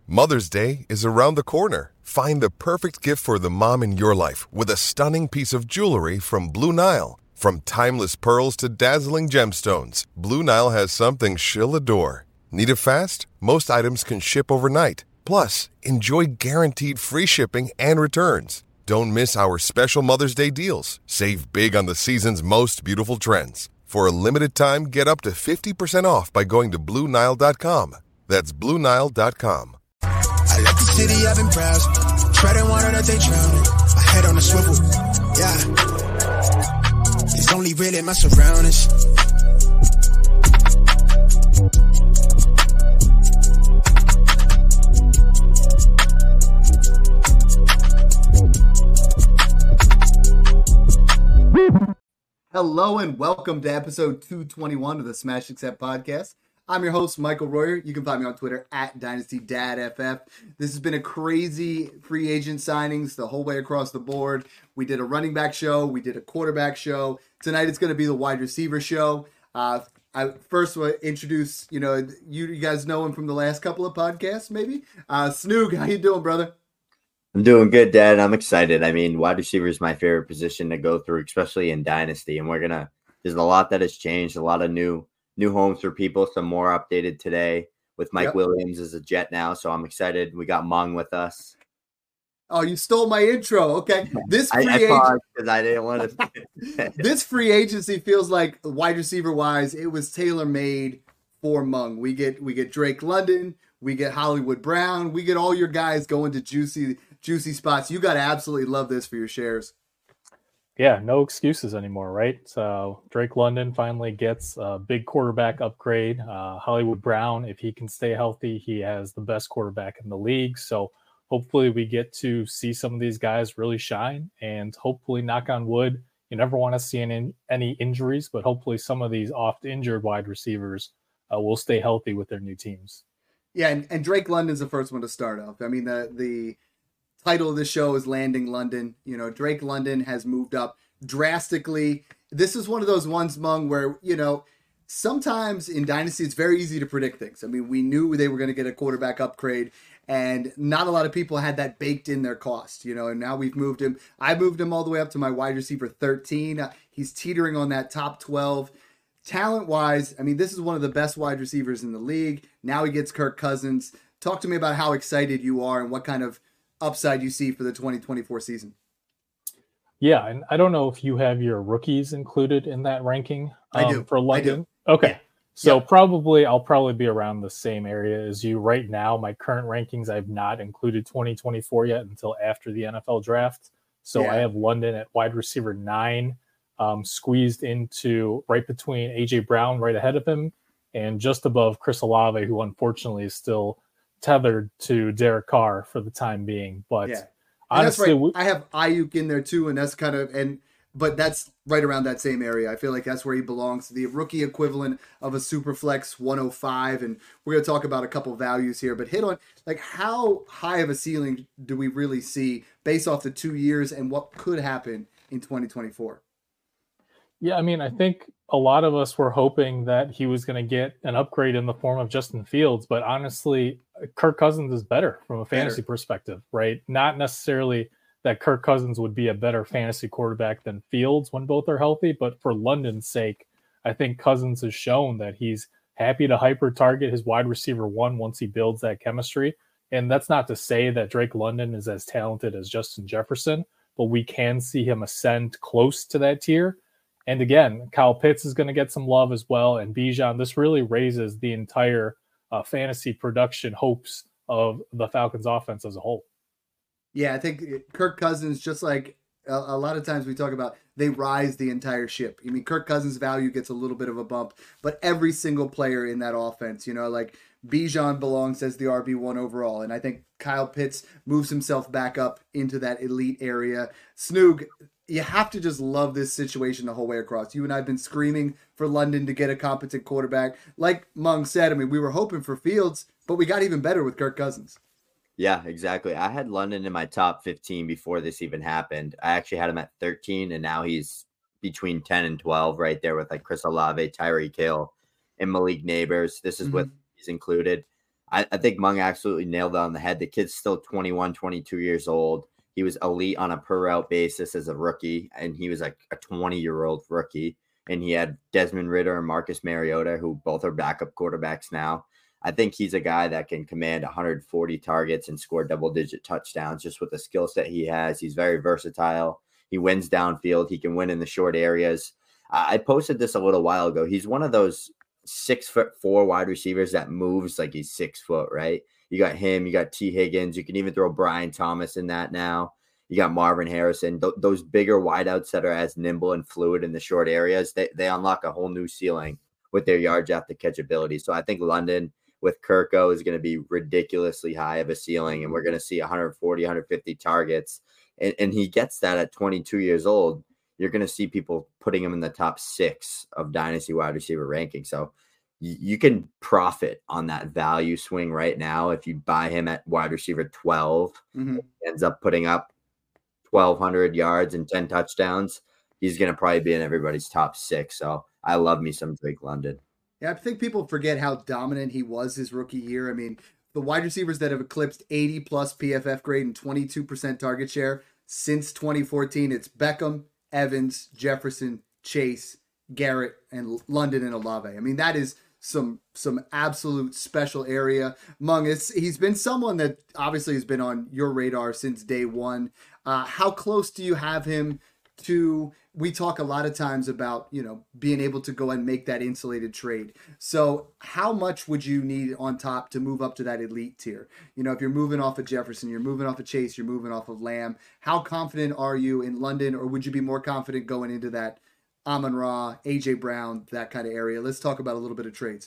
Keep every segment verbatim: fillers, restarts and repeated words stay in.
Mother's Day is around the corner. Find the perfect gift for the mom in your life with a stunning piece of jewelry from Blue Nile. From timeless pearls to dazzling gemstones, Blue Nile has something she'll adore. Need it fast? Most items can ship overnight. Plus, enjoy guaranteed free shipping and returns. Don't miss our special Mother's Day deals. Save big on the season's most beautiful trends. For a limited time, get up to fifty percent off by going to Blue Nile dot com. That's Blue Nile dot com. I left the city, I've been browsing, treading water that they drowning. My head on a swivel, yeah. It's only really my surroundings. Hello and welcome to episode two twenty-one of the Smash Accept podcast. I'm your host, Michael Royer. You can find me on Twitter at DynastyDadFF. This has been a crazy free agent signings the whole way across the board. We did a running back show. We did a quarterback show. Tonight it's going to be the wide receiver show. Uh, I first will introduce, you know, you, you guys know him from the last couple of podcasts, maybe. Uh, Snoog, how you doing, brother? I'm doing good, Dad. I'm excited. I mean, wide receiver is my favorite position to go through, especially in Dynasty. And we're going to, there's a lot that has changed, a lot of new new homes for people, some more updated today with Mike yep. Williams as a Jet now. So I'm excited. We got Mung with us. Oh, you stole my intro. Okay. This free I, I agent because I didn't want to. This free agency feels like wide receiver wise, it was tailor made for Mung. We get we get Drake London, we get Hollywood Brown, we get all your guys going to juicy juicy spots. You got to absolutely love this for your shares. Yeah, no excuses anymore, right? So Drake London finally gets a big quarterback upgrade. Uh, Hollywood Brown, if he can stay healthy, he has the best quarterback in the league. So hopefully we get to see some of these guys really shine, and hopefully, knock on wood, you never want to see any, any injuries, but hopefully some of these oft-injured wide receivers uh, will stay healthy with their new teams. Yeah, and, and Drake London's the first one to start off. I mean, the the title of the show is Landing London. You know, Drake London has moved up drastically. This is one of those ones, Mung, where, you know, sometimes in Dynasty, it's very easy to predict things. I mean, we knew they were going to get a quarterback upgrade, and not a lot of people had that baked in their cost, you know, and now we've moved him. I moved him all the way up to my wide receiver thirteen. Uh, he's teetering on that top twelve. Talent-wise, I mean, this is one of the best wide receivers in the league. Now he gets Kirk Cousins. Talk to me about how excited you are and what kind of upside you see for the twenty twenty-four season. Yeah, and I don't know if you have your rookies included in that ranking um, I do. for London. I do. Okay. Yeah. So yep. probably I'll probably be around the same area as you right now. My current rankings, I've not included twenty twenty-four yet until after the N F L draft. So yeah. I have London at wide receiver nine, um, squeezed into right between A J Brown right ahead of him and just above Chris Olave, who unfortunately is still tethered to Derek Carr for the time being. But yeah. honestly, right. I have Ayuk in there too, and that's kind of and but that's right around that same area. I feel like that's where he belongs, the rookie equivalent of a Superflex one oh five. And we're going to talk about a couple values here, but hit on like how high of a ceiling do we really see based off the two years and what could happen in twenty twenty-four? Yeah, I mean, I think a lot of us were hoping that he was going to get an upgrade in the form of Justin Fields, but honestly, Kirk Cousins is better from a fantasy better. perspective, right? Not necessarily that Kirk Cousins would be a better fantasy quarterback than Fields when both are healthy, but for London's sake, I think Cousins has shown that he's happy to hyper target his wide receiver one once he builds that chemistry. And that's not to say that Drake London is as talented as Justin Jefferson, but we can see him ascend close to that tier. And again, Kyle Pitts is going to get some love as well. And Bijan, this really raises the entire uh, fantasy production hopes of the Falcons offense as a whole. Yeah, I think Kirk Cousins, just like a, a lot of times we talk about, they rise the entire ship. I mean, Kirk Cousins' value gets a little bit of a bump, but every single player in that offense, you know, like Bijan belongs as the R B one overall. And I think Kyle Pitts moves himself back up into that elite area. Snoog, you have to just love this situation the whole way across. You and I have been screaming for London to get a competent quarterback. Like Mung said, I mean, we were hoping for Fields, but we got even better with Kirk Cousins. Yeah, exactly. I had London in my top fifteen before this even happened. I actually had him at thirteen, and now he's between ten and twelve right there with like Chris Olave, Tyreek Hill, and Malik Neighbors. This is mm-hmm. what he's included. I, I think Mung absolutely nailed it on the head. The kid's still twenty-one, twenty-two years old. He was elite on a per route basis as a rookie, and he was like a twenty-year-old rookie. And he had Desmond Ridder and Marcus Mariota, who both are backup quarterbacks now. I think he's a guy that can command one hundred forty targets and score double-digit touchdowns just with the skill set he has. He's very versatile. He wins downfield. He can win in the short areas. I posted this a little while ago. He's one of those six foot four wide receivers that moves like he's six foot, right? You got him, you got T. Higgins. You can even throw Brian Thomas in that now. You got Marvin Harrison. Th- those bigger wideouts that are as nimble and fluid in the short areas, they, they unlock a whole new ceiling with their yards after catch ability. So I think London with Kirko is going to be ridiculously high of a ceiling, and we're going to see one hundred forty, one hundred fifty targets. And, and he gets that at twenty-two years old. You're going to see people putting him in the top six of dynasty wide receiver ranking. So y- you can profit on that value swing right now. If you buy him at wide receiver twelve, mm-hmm. ends up putting up twelve hundred yards and ten touchdowns, he's going to probably be in everybody's top six. So I love me some Drake London. Yeah, I think people forget how dominant he was his rookie year. I mean, the wide receivers that have eclipsed eighty plus P F F grade and twenty-two percent target share since twenty fourteen, it's Beckham, Evans, Jefferson, Chase, Garrett, and London and Olave. I mean, that is some some absolute special area. Mung, it's, he's been someone that obviously has been on your radar since day one. Uh, how close do you have him to, we talk a lot of times about, you know, being able to go and make that insulated trade. So how much would you need on top to move up to that elite tier? You know, if you're moving off of Jefferson, you're moving off of Chase, you're moving off of Lamb, how confident are you in London, or would you be more confident going into that Amon-Ra, A J Brown, that kind of area? Let's talk about a little bit of trades.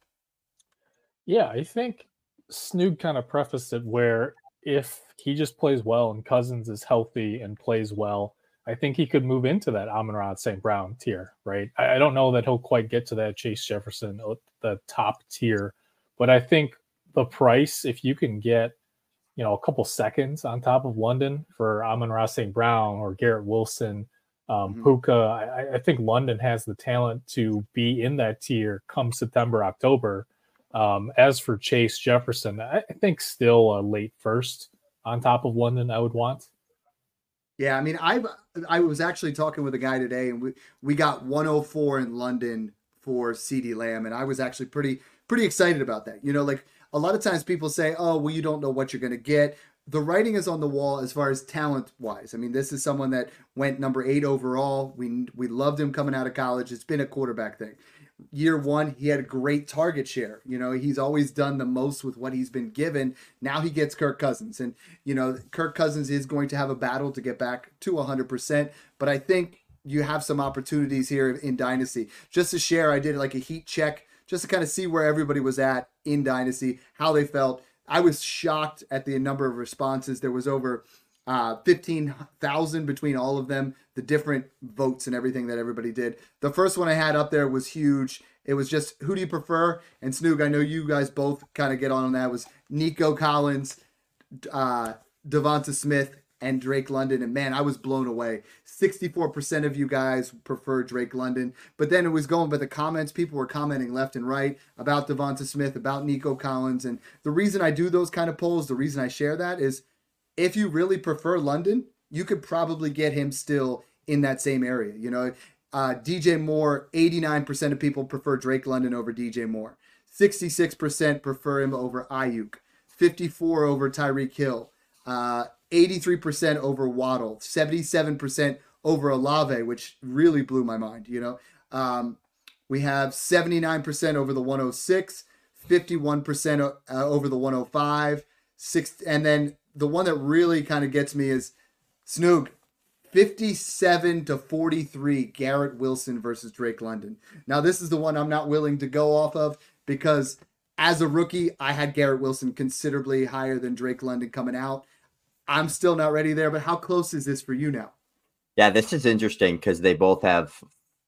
Yeah, I think Snoog kind of prefaced it where if he just plays well and Cousins is healthy and plays well, I think he could move into that Amon-Ra Saint Brown tier, right? I, I don't know that he'll quite get to that Chase Jefferson, the top tier, but I think the price, if you can get, you know, a couple seconds on top of London for Amon-Ra Saint Brown or Garrett Wilson, um, mm-hmm. Puka, I, I think London has the talent to be in that tier come September, October. Um, as for Chase Jefferson, I, I think still a late first on top of London I would want. Yeah, I mean, I I was actually talking with a guy today, and we, we got one oh four in London for CeeDee Lamb, and I was actually pretty pretty excited about that. You know, like a lot of times people say, oh, well, you don't know what you're going to get. The writing is on the wall as far as talent-wise. I mean, this is someone that went number eight overall. We we loved him coming out of college. It's been a quarterback thing. Year one, he had a great target share. You know, he's always done the most with what he's been given. Now he gets Kirk Cousins. And, you know, Kirk Cousins is going to have a battle to get back to one hundred percent. But I think you have some opportunities here in Dynasty. Just to share, I did like a heat check just to kind of see where everybody was at in Dynasty, how they felt. I was shocked at the number of responses. There was over uh, fifteen thousand between all of them, the different votes and everything that everybody did. The first one I had up there was huge. It was just, who do you prefer? And Snoog, I know you guys both kind of get on on that. It was Nico Collins, uh, Devonta Smith, and Drake London. And man, I was blown away. sixty-four percent of you guys prefer Drake London. But then it was going by the comments. People were commenting left and right about Devonta Smith, about Nico Collins. And the reason I do those kind of polls, the reason I share that is if you really prefer London, you could probably get him still in that same area. You know, uh, D J Moore, eighty-nine percent of people prefer Drake London over D J Moore. sixty-six percent prefer him over Ayuk. fifty-four over Tyreek Hill. Uh, eighty-three percent over Waddle. seventy-seven percent over Olave, which really blew my mind, you know. Um, we have seventy-nine percent over the one oh six, fifty-one percent uh, over the one oh five, six, and then the one that really kind of gets me is Snoog, fifty-seven to forty-three, Garrett Wilson versus Drake London. Now, this is the one I'm not willing to go off of because as a rookie, I had Garrett Wilson considerably higher than Drake London coming out. I'm still not ready there, but how close is this for you now? Yeah, this is interesting because they both have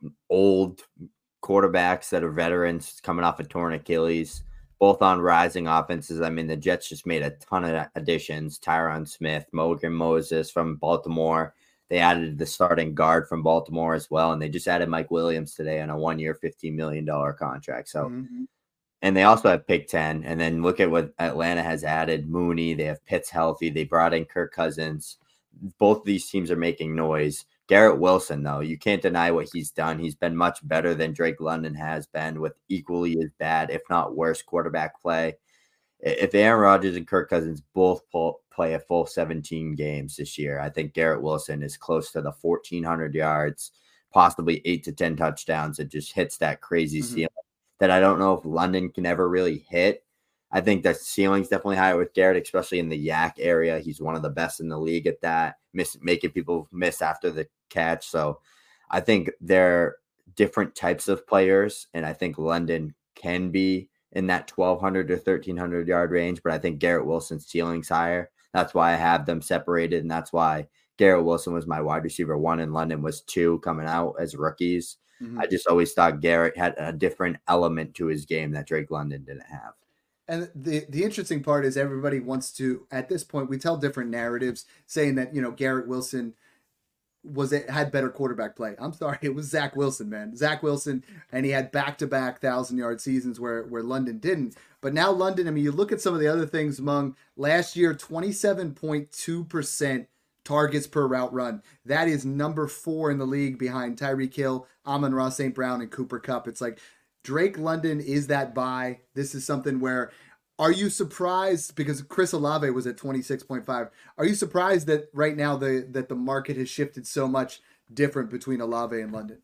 old quarterbacks that are veterans coming off a torn Achilles, both on rising offenses. I mean, the Jets just made a ton of additions. Tyron Smith, Morgan Moses from Baltimore. They added the starting guard from Baltimore as well, and they just added Mike Williams today on a one-year, fifteen million dollars contract. So mm-hmm. And they also have pick ten. And then look at what Atlanta has added. Mooney, they have Pitts healthy. They brought in Kirk Cousins. Both of these teams are making noise. Garrett Wilson, though, you can't deny what he's done. He's been much better than Drake London has been, with equally as bad, if not worse, quarterback play. If Aaron Rodgers and Kirk Cousins both pull, play a full seventeen games this year, I think Garrett Wilson is close to the fourteen hundred yards, possibly eight to ten touchdowns. It just hits that crazy mm-hmm. ceiling that I don't know if London can ever really hit. I think the ceiling's definitely higher with Garrett, especially in the yak area. He's one of the best in the league at that, miss, making people miss after the catch. So I think they're different types of players, and I think London can be in that twelve hundred to thirteen hundred yard range, but I think Garrett Wilson's ceiling's higher. That's why I have them separated, and that's why Garrett Wilson was my wide receiver one and London was two coming out as rookies. Mm-hmm. I just always thought Garrett had a different element to his game that Drake London didn't have. And the, the interesting part is everybody wants to, at this point, we tell different narratives saying that, you know, Garrett Wilson was it had better quarterback play. I'm sorry, it was Zach Wilson, man. Zach Wilson, and he had back-to-back thousand-yard seasons where, where London didn't. But now London, I mean, you look at some of the other things among last year, twenty-seven point two percent targets per route run. That is number four in the league behind Tyreek Hill, Amon-Ra Saint Brown, and Cooper Kupp. It's like Drake London is that buy. This is something where, are you surprised, because Chris Olave was at twenty-six point five, are you surprised that right now the that the market has shifted so much different between Olave and London?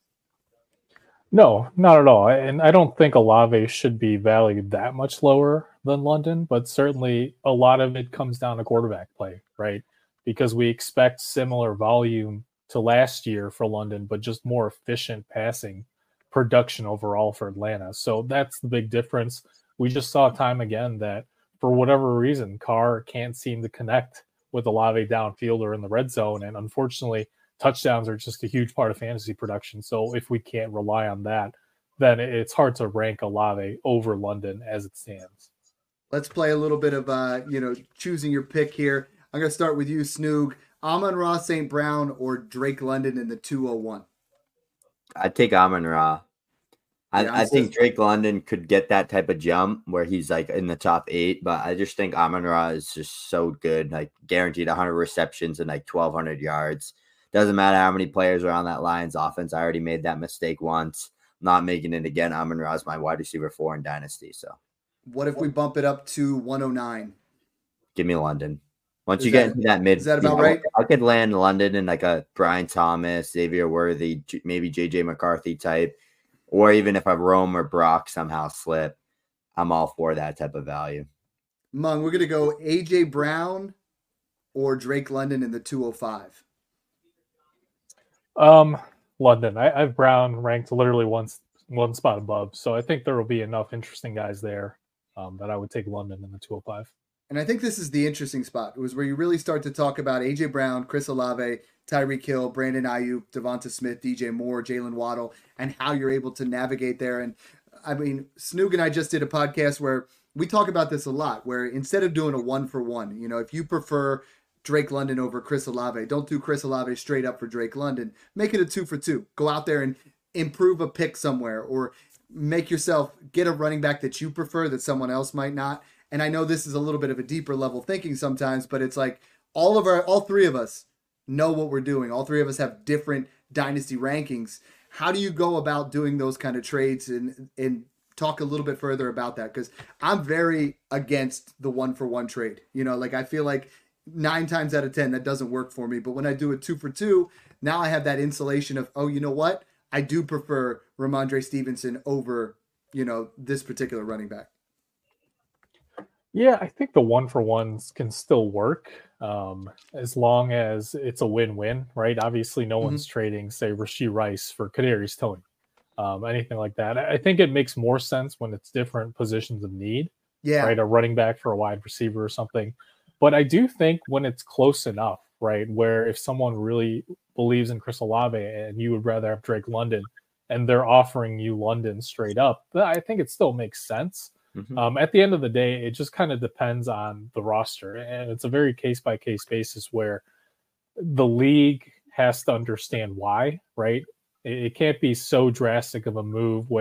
No, not at all. And I don't think Olave should be valued that much lower than London, but certainly a lot of it comes down to quarterback play, right? Because we expect similar volume to last year for London, but just more efficient passing production overall for Atlanta. So that's the big difference. We just saw time again that for whatever reason, Carr can't seem to connect with Olave downfield or in the red zone. And unfortunately, touchdowns are just a huge part of fantasy production. So if we can't rely on that, then it's hard to rank Olave over London as it stands. Let's play a little bit of, uh, you know, choosing your pick here. I'm going to start with you, Snoog. Amon-Ra Saint Brown or Drake London in the two oh one? I'd take Amon-Ra. I, yeah, I think Drake London could get that type of jump where he's like in the top eight, but I just think Amon-Ra is just so good, like guaranteed one hundred receptions and like twelve hundred yards. Doesn't matter how many players are on that Lions offense. I already made that mistake once. Not making it again. Amon-Ra is my wide receiver four in Dynasty. So, what if we bump it up to one oh nine? Give me London. Once is you that, get into that mid, is that about you know, right? I could land London in like a Brian Thomas, Xavier Worthy, maybe J J McCarthy type. Or even if a Rome or Brock somehow slip, I'm all for that type of value. Mung, we're going to go A J Brown or Drake London in the two oh five. Um, London. I, I have Brown ranked literally one, one spot above. So I think there will be enough interesting guys there um, that I would take London in the two oh five. And I think this is the interesting spot. It was where you really start to talk about A J Brown, Chris Olave, Tyreek Hill, Brandon Ayuk, Devonta Smith, D J Moore, Jalen Waddle, and how you're able to navigate there. And I mean, Snoog and I just did a podcast where we talk about this a lot, where instead of doing a one for one, you know, if you prefer Drake London over Chris Olave, don't do Chris Olave straight up for Drake London. Make it a two for two. Go out there and improve a pick somewhere, or make yourself get a running back that you prefer that someone else might not. And I know this is a little bit of a deeper level thinking sometimes, but it's like all of our, all three of us know what we're doing. All three of us have different dynasty rankings. How do you go about doing those kind of trades, and, and talk a little bit further about that? Because I'm very against the one for one trade. You know, like I feel like nine times out of ten, that doesn't work for me. But when I do a two for two, now I have that insulation of, oh, you know what? I do prefer Ramondre Stevenson over, you know, this particular running back. Yeah, I think the one for ones can still work um, as long as it's a win-win, right? Obviously, no mm-hmm. one's trading, say, Rashee Rice for Kadarius Toney, um, anything like that. I think it makes more sense when it's different positions of need, yeah, right? A running back for a wide receiver or something. But I do think when it's close enough, right, where if someone really believes in Chris Olave and you would rather have Drake London and they're offering you London straight up, I think it still makes sense. Mm-hmm. Um, at the end of the day, it just kind of depends on the roster. And it's a very case-by-case basis where the league has to understand why, right? It, it can't be so drastic of a move where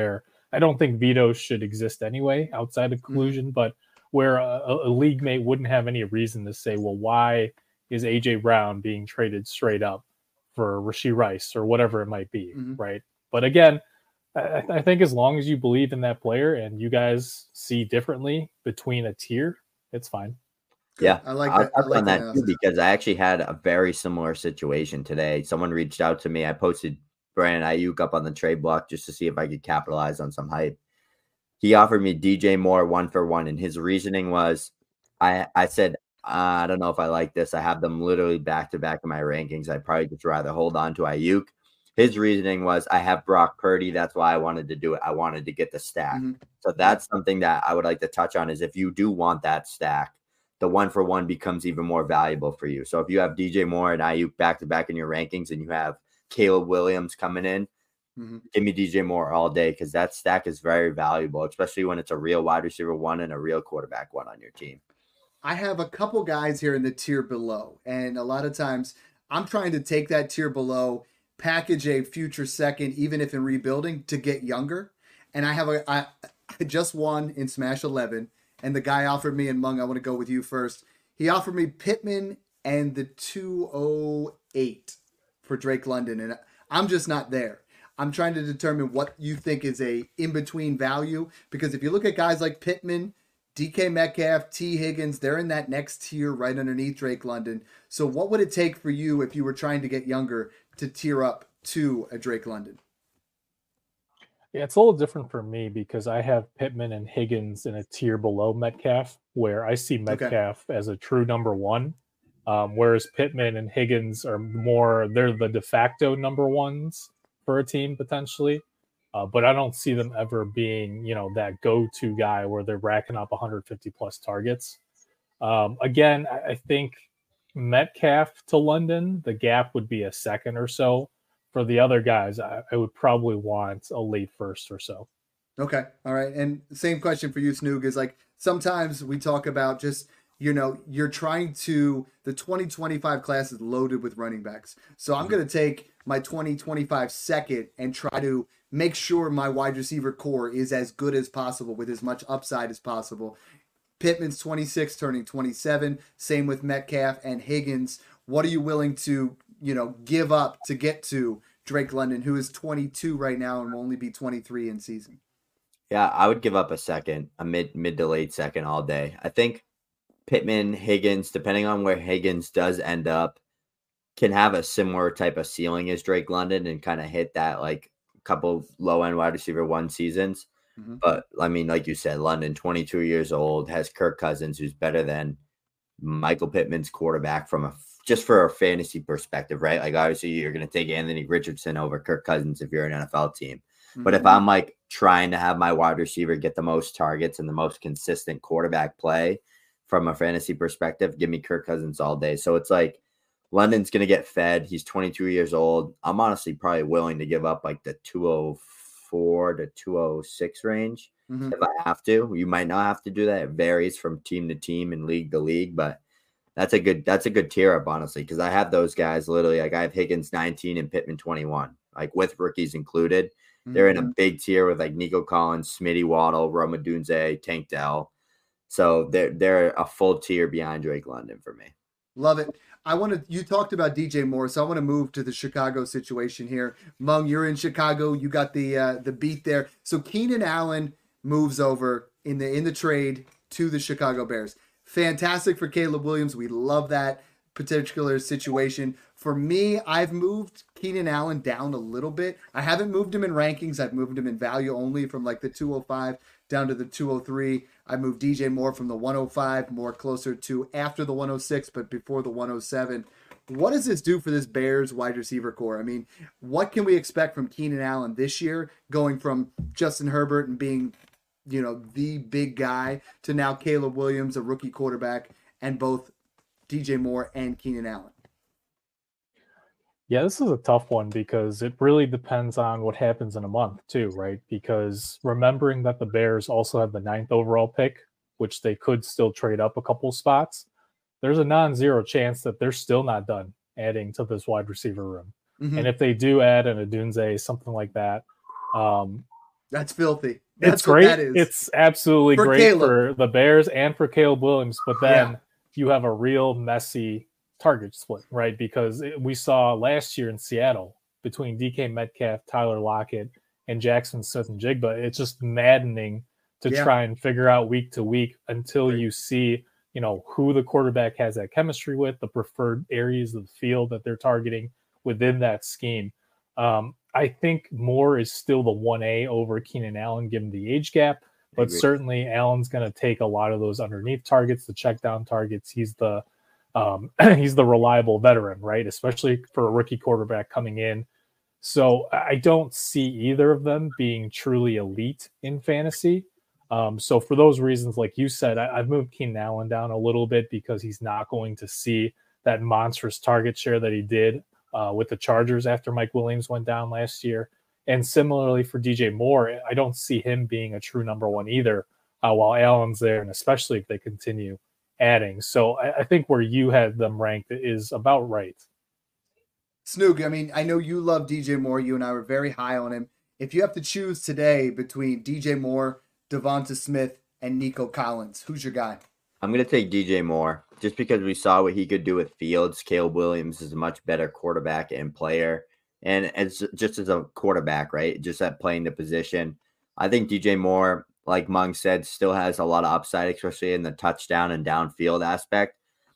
I don't think vetoes should exist anyway outside of collusion, mm-hmm. but where a, a league mate wouldn't have any reason to say, well, why is A J Brown being traded straight up for Rashee Rice or whatever it might be, mm-hmm. right? But again, I, I think as long as you believe in that player and you guys see differently between a tier, it's fine. Good. Yeah, I like I'll that. I like on that, that too, because I actually had a very similar situation today. Someone reached out to me. I posted Brandon Ayuk up on the trade block just to see if I could capitalize on some hype. He offered me D J Moore one for one, and his reasoning was, I I said, I don't know if I like this. I have them literally back to back in my rankings. I'd probably just rather hold on to Ayuk. His reasoning was, I have Brock Purdy. That's why I wanted to do it. I wanted to get the stack. Mm-hmm. So that's something that I would like to touch on is if you do want that stack, the one for one becomes even more valuable for you. So if you have D J Moore and Ayuk back to back in your rankings and you have Caleb Williams coming in, mm-hmm. give me D J Moore all day because that stack is very valuable, especially when it's a real wide receiver one and a real quarterback one on your team. I have a couple guys here in the tier below, and a lot of times I'm trying to take that tier below, package a future second, even if in rebuilding, to get younger. And I have a I, I just won in Smash eleven, and the guy offered me, and Mung, I want to go with you first. He offered me Pittman and the two oh eight for Drake London, and I'm just not there. I'm trying to determine what you think is a in-between value, because if you look at guys like Pittman, D K Metcalf, T. Higgins, they're in that next tier right underneath Drake London. So what would it take for you if you were trying to get younger to tier up to a Drake London? Yeah, it's a little different for me because I have Pittman and Higgins in a tier below Metcalf, where I see Metcalf okay. as a true number one, um, whereas Pittman and Higgins are more, they're the de facto number ones for a team potentially. Uh, but I don't see them ever being, you know, that go-to guy where they're racking up one hundred fifty plus targets. Um, again, I, I think Metcalf to London, the gap would be a second or so. For the other guys, I, I would probably want a late first or so. Okay. All right. And same question for you, Snoog, is like sometimes we talk about just, you know, you're trying to, the twenty twenty-five class is loaded with running backs. So I'm going to take my twenty twenty-five second and try to make sure my wide receiver core is as good as possible with as much upside as possible. Pittman's twenty-six, turning twenty-seven. Same with Metcalf and Higgins. What are you willing to, you know, give up to get to Drake London, who is twenty-two right now and will only be twenty-three in season? Yeah, I would give up a second, a mid mid to late second all day. I think Pittman, Higgins, depending on where Higgins does end up, can have a similar type of ceiling as Drake London and kind of hit that like couple low end wide receiver one seasons. Mm-hmm. But I mean, like you said, London, twenty-two years old, has Kirk Cousins, who's better than Michael Pittman's quarterback from a just for a fantasy perspective, right? Like obviously you're going to take Anthony Richardson over Kirk Cousins if you're an N F L team. Mm-hmm. But if I'm like trying to have my wide receiver get the most targets and the most consistent quarterback play from a fantasy perspective, give me Kirk Cousins all day. So it's like London's going to get fed. He's twenty-two years old. I'm honestly probably willing to give up like the two oh four to two oh six range mm-hmm. if I have to. You might not have to do that. It varies from team to team and league to league, but that's a good that's a good tier up, honestly, because I have those guys literally. Like I have Higgins nineteen and Pittman twenty-one, like with rookies included. Mm-hmm. They're in a big tier with like Nico Collins, Smitty Waddle, Rome Odunze, Tank Dell. So they're they're a full tier behind Drake London for me. Love it. I want to, you talked about D J Moore, so I want to move to the Chicago situation here. Mung, you're in Chicago. You got the uh, the beat there. So Keenan Allen moves over in the in the trade to the Chicago Bears. Fantastic for Caleb Williams. We love that particular situation. For me, I've moved Keenan Allen down a little bit. I haven't moved him in rankings. I've moved him in value only from like the two oh five down to the two oh three. I moved D J Moore from the one oh five more closer to after the one oh six, but before the one oh seven. What does this do for this Bears wide receiver core? I mean, what can we expect from Keenan Allen this year, going from Justin Herbert and being, you know, the big guy to now Caleb Williams, a rookie quarterback, and both D J Moore and Keenan Allen? Yeah, this is a tough one because it really depends on what happens in a month too, right? Because remembering that the Bears also have the ninth overall pick, which they could still trade up a couple spots, there's a non-zero chance that they're still not done adding to this wide receiver room. Mm-hmm. And if they do add an Odunze, something like that, um, That's filthy. That's it's great. That is. It's absolutely for great Caleb. For the Bears and for Caleb Williams. But then yeah. you have a real messy target split, right? Because it, we saw last year in Seattle between D K Metcalf, Tyler Lockett, and Jackson Smith and Jigba. It's just maddening to yeah. try and figure out week to week until right. you see, you know, who the quarterback has that chemistry with, the preferred areas of the field that they're targeting within that scheme. Um, I think Moore is still the one A over Keenan Allen, given the age gap, but certainly Allen's going to take a lot of those underneath targets, the check down targets. He's the um, he's the reliable veteran, right? Especially for a rookie quarterback coming in. So I don't see either of them being truly elite in fantasy. Um, so for those reasons, like you said, I, I've moved Keenan Allen down a little bit because he's not going to see that monstrous target share that he did Uh, with the Chargers after Mike Williams went down last year. And similarly for D J Moore, I don't see him being a true number one either uh, while Allen's there, and especially if they continue adding. So I, I think where you had them ranked is about right. Snoog, I mean, I know you love D J Moore. You and I were very high on him. If you have to choose today between D J Moore, Devonta Smith, and Nico Collins, who's your guy? I'm going to take D J Moore just because we saw what he could do with Fields. Caleb Williams is a much better quarterback and player. And as just as a quarterback, right, just at playing the position, I think D J Moore, like Mung said, still has a lot of upside, especially in the touchdown and downfield aspect.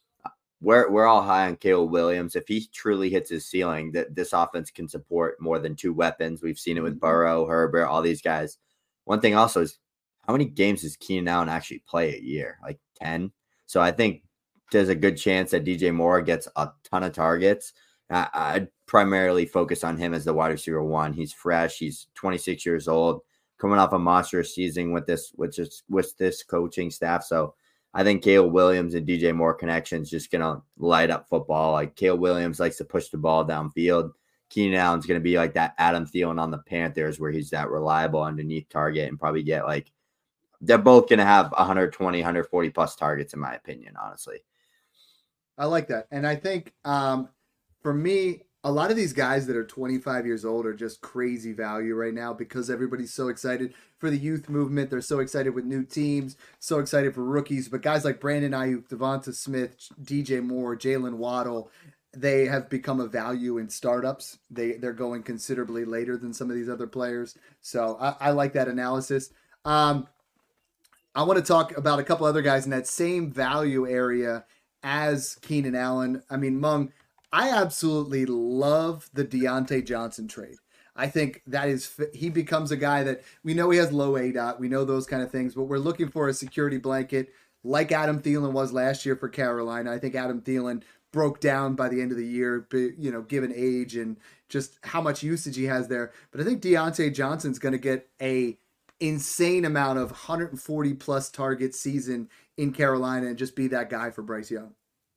We're, we're all high on Caleb Williams. If he truly hits his ceiling, that this offense can support more than two weapons. We've seen it with Burrow, Herbert, all these guys. One thing also is, how many games does Keenan Allen actually play a year? Like ten? So I think there's a good chance that D J Moore gets a ton of targets. I, I'd primarily focus on him as the wide receiver one. He's fresh. He's twenty-six years old, coming off a monstrous season with this, with just with this coaching staff. So I think Caleb Williams and D J Moore connection is just gonna light up football. Like Caleb Williams likes to push the ball downfield. Keenan Allen's gonna be like that Adam Thielen on the Panthers, where he's that reliable underneath target and probably get like. They're both going to have one twenty, one forty plus targets, in my opinion, honestly. I like that. And I think um, for me, a lot of these guys that are twenty-five years old are just crazy value right now because everybody's so excited for the youth movement. They're so excited with new teams, so excited for rookies. But guys like Brandon Ayuk, Devonta Smith, D J Moore, Jalen Waddle, they have become a value in startups. They, they're going considerably later than some of these other players. So I, I like that analysis. Um, I want to talk about a couple other guys in that same value area as Keenan Allen. I mean, Mung, I absolutely love the Deontay Johnson trade. I think that is, he becomes a guy that we know he has low A D O T. We know those kind of things, but we're looking for a security blanket like Adam Thielen was last year for Carolina. I think Adam Thielen broke down by the end of the year, you know, given age and just how much usage he has there. But I think Deontay Johnson's going to get a insane amount of one forty plus target season in Carolina and just be that guy for Bryce Young.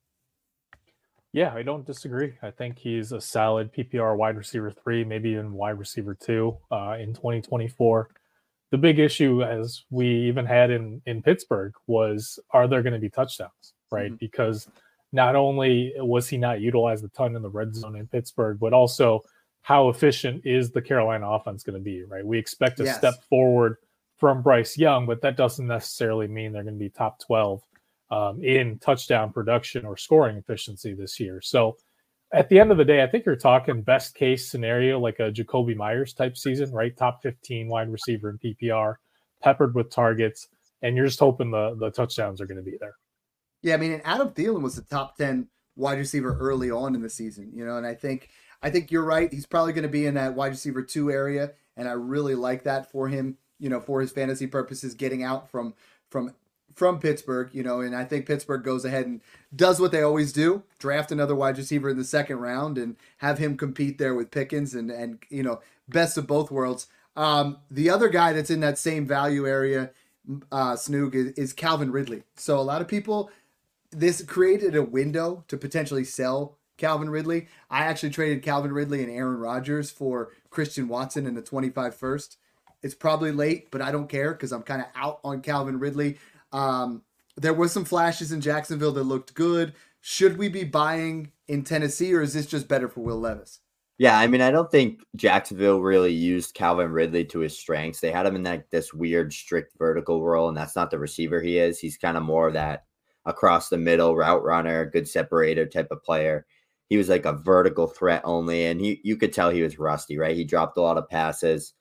Yeah, I don't disagree. I think he's a solid P P R wide receiver three, maybe even wide receiver two uh, in twenty twenty-four. The big issue, as we even had in, in Pittsburgh, was are there going to be touchdowns, right? Mm-hmm. Because not only was he not utilized a ton in the red zone in Pittsburgh, but also how efficient is the Carolina offense going to be, right? We expect a yes. step forward from Bryce Young, but that doesn't necessarily mean they're going to be top twelve um, in touchdown production or scoring efficiency this year. So at the end of the day, I think you're talking best case scenario, like a Jacoby Myers type season, right? Top fifteen wide receiver in P P R, peppered with targets, and you're just hoping the, the touchdowns are going to be there. Yeah, I mean, and Adam Thielen was the top ten wide receiver early on in the season, you know, and I think I think you're right. He's probably going to be in that wide receiver two area, and I really like that for him, you know, for his fantasy purposes, getting out from from from Pittsburgh, you know, and I think Pittsburgh goes ahead and does what they always do, draft another wide receiver in the second round and have him compete there with Pickens and, and you know, best of both worlds. Um, the other guy that's in that same value area, uh, Snoog, is, is Calvin Ridley. So a lot of people, this created a window to potentially sell Calvin Ridley. I actually traded Calvin Ridley and Aaron Rodgers for Christian Watson in the twenty-five first. It's probably late, but I don't care because I'm kind of out on Calvin Ridley. Um, there were some flashes in Jacksonville that looked good. Should we be buying in Tennessee, or is this just better for Will Levis? Yeah, I mean, I don't think Jacksonville really used Calvin Ridley to his strengths. They had him in that this weird, strict vertical role, and that's not the receiver he is. He's kind of more of that across the middle route runner, good separator type of player. He was like a vertical threat only, and he you could tell he was rusty, right? He dropped a lot of passes.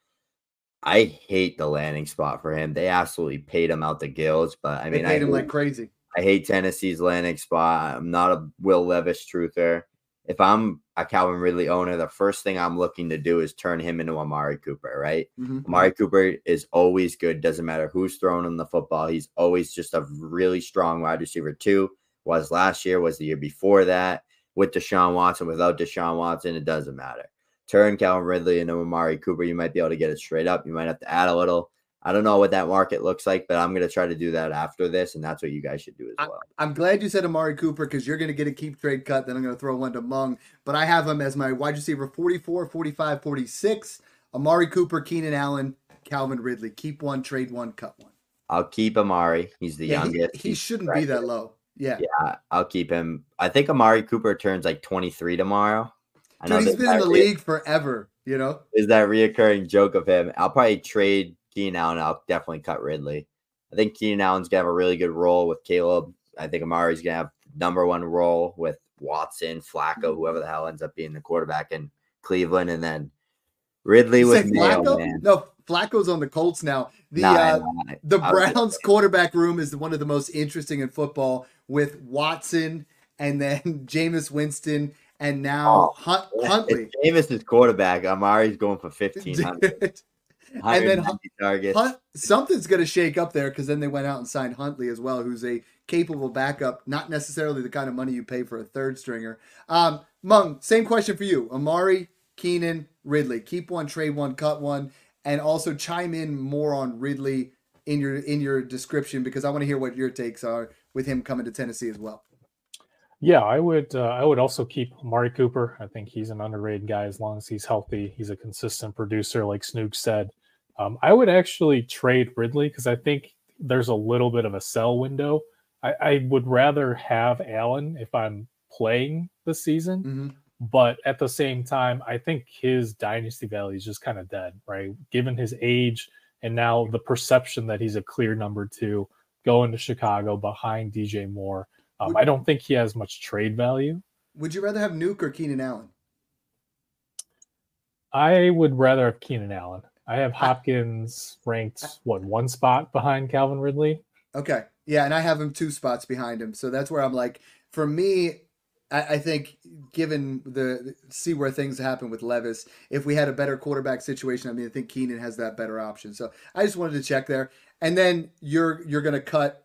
I hate the landing spot for him. They absolutely paid him out the gills, but I mean, they paid I him hate, like crazy. I hate Tennessee's landing spot. I'm not a Will Levis truther. If I'm a Calvin Ridley owner, the first thing I'm looking to do is turn him into Amari Cooper, right? Mm-hmm. Amari Cooper is always good. Doesn't matter who's throwing him the football. He's always just a really strong wide receiver too. Was last year, was the year before that. With Deshaun Watson, without Deshaun Watson, it doesn't matter. Turn Calvin Ridley into Amari Cooper. You might be able to get it straight up. You might have to add a little. I don't know what that market looks like, but I'm going to try to do that after this, and that's what you guys should do as well. I, I'm glad you said Amari Cooper because you're going to get a keep trade cut. Then I'm going to throw one to Mung, but I have him as my wide receiver forty-four, forty-five, forty-six. Amari Cooper, Keenan Allen, Calvin Ridley. Keep one, trade one, cut one. I'll keep Amari. He's the yeah, youngest. He, he shouldn't be that low. Yeah. Yeah, I'll keep him. I think Amari Cooper turns like twenty-three tomorrow. I Dude, he's been in the re- league forever, you know? Is that reoccurring joke of him? I'll probably trade Keenan Allen. I'll definitely cut Ridley. I think Keenan Allen's going to have a really good role with Caleb. I think Amari's going to have number one role with Watson, Flacco, whoever the hell ends up being the quarterback in Cleveland. And then Ridley You with said Mayo, Flacco? man. No, Flacco's on the Colts now. The Nah, uh, nah, the I was- Browns quarterback room is one of the most interesting in football with Watson and then Jameis Winston and now Oh, Hunt, Yeah, Huntley. If Jameis is quarterback, Amari's going for fifteen hundred. And then Hunt- targets. Hunt, something's going to shake up there because then they went out and signed Huntley as well, who's a capable backup, not necessarily the kind of money you pay for a third stringer. Um, Mung, same question for you. Amari, Keenan, Ridley. Keep one, trade one, cut one, and also chime in more on Ridley in your in your description because I want to hear what your takes are with him coming to Tennessee as well. Yeah, I would. Uh, I would also keep Amari Cooper. I think he's an underrated guy as long as he's healthy. He's a consistent producer, like Snook said. Um, I would actually trade Ridley because I think there's a little bit of a sell window. I, I would rather have Allen if I'm playing this season, Mm-hmm. but at the same time, I think his dynasty value is just kind of dead, right? Given his age and now the perception that he's a clear number two going to Chicago behind D J Moore. Um, I don't think he has much trade value. Would you rather have Nuke or Keenan Allen? I would rather have Keenan Allen. I have Hopkins ranked, what, one spot behind Calvin Ridley? Okay. Yeah, and I have him two spots behind him. So that's where I'm like, for me, I, I think given the see where things happen with Levis, if we had a better quarterback situation, I mean, I think Keenan has that better option. So I just wanted to check there. And then you're you're going to cut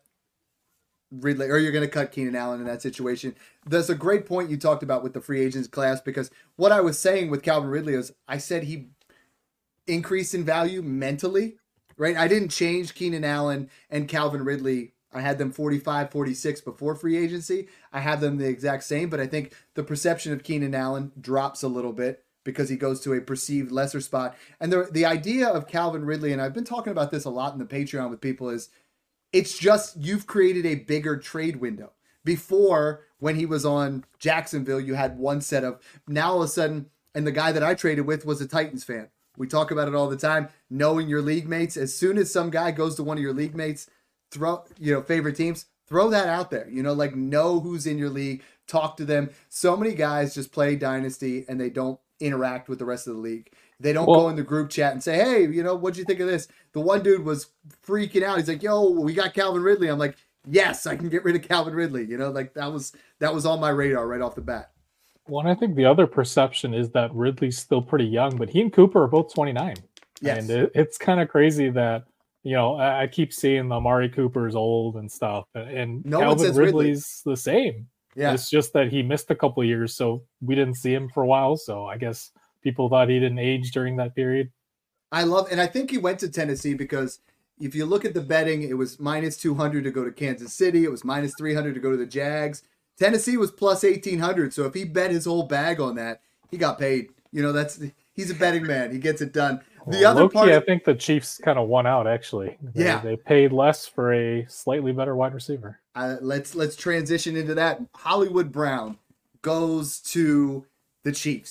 Ridley, or you're going to cut Keenan Allen in that situation. There's a great point you talked about with the free agents class, because what I was saying with Calvin Ridley is I said he increased in value mentally, right? I didn't change Keenan Allen and Calvin Ridley. I had them forty-five, forty-six before free agency. I have them the exact same, but I think the perception of Keenan Allen drops a little bit because he goes to a perceived lesser spot. And the the idea of Calvin Ridley, and I've been talking about this a lot in the Patreon with people, is it's just you've created a bigger trade window. Before, when he was on Jacksonville, you had one set of, now all of a sudden, and the guy that I traded with was a Titans fan. We talk about it all the time, knowing your league mates. As soon as some guy goes to one of your league mates, throw, you know, favorite teams, throw that out there. You know, like know who's in your league, talk to them. So many guys just play Dynasty and they don't interact with the rest of the league. They don't Well, go in the group chat and say, hey, you know, what'd you think of this? The one dude was freaking out. He's like, yo, we got Calvin Ridley. I'm like, yes, I can get rid of Calvin Ridley. You know, like that was that was on my radar right off the bat. Well, and I think the other perception is that Ridley's still pretty young, but he and Cooper are both twenty-nine. Yes. And it, it's kind of crazy that, you know, I, I keep seeing the Amari Cooper's old and stuff, and No one Calvin says Ridley. Ridley's the same. Yeah. It's just that he missed a couple of years, so we didn't see him for a while. So I guess people thought he didn't age during that period. I love, and I think he went to Tennessee because if you look at the betting, it was minus two hundred to go to Kansas City. It was minus three hundred to go to the Jags. Tennessee was plus eighteen hundred. So if he bet his whole bag on that, he got paid. You know, that's he's a betting man. He gets it done. The Well, other low-key, part, I of, think the Chiefs kind of won out, actually. They, Yeah. They paid less for a slightly better wide receiver. uh, let's let's transition into that. Hollywood Brown goes to the Chiefs.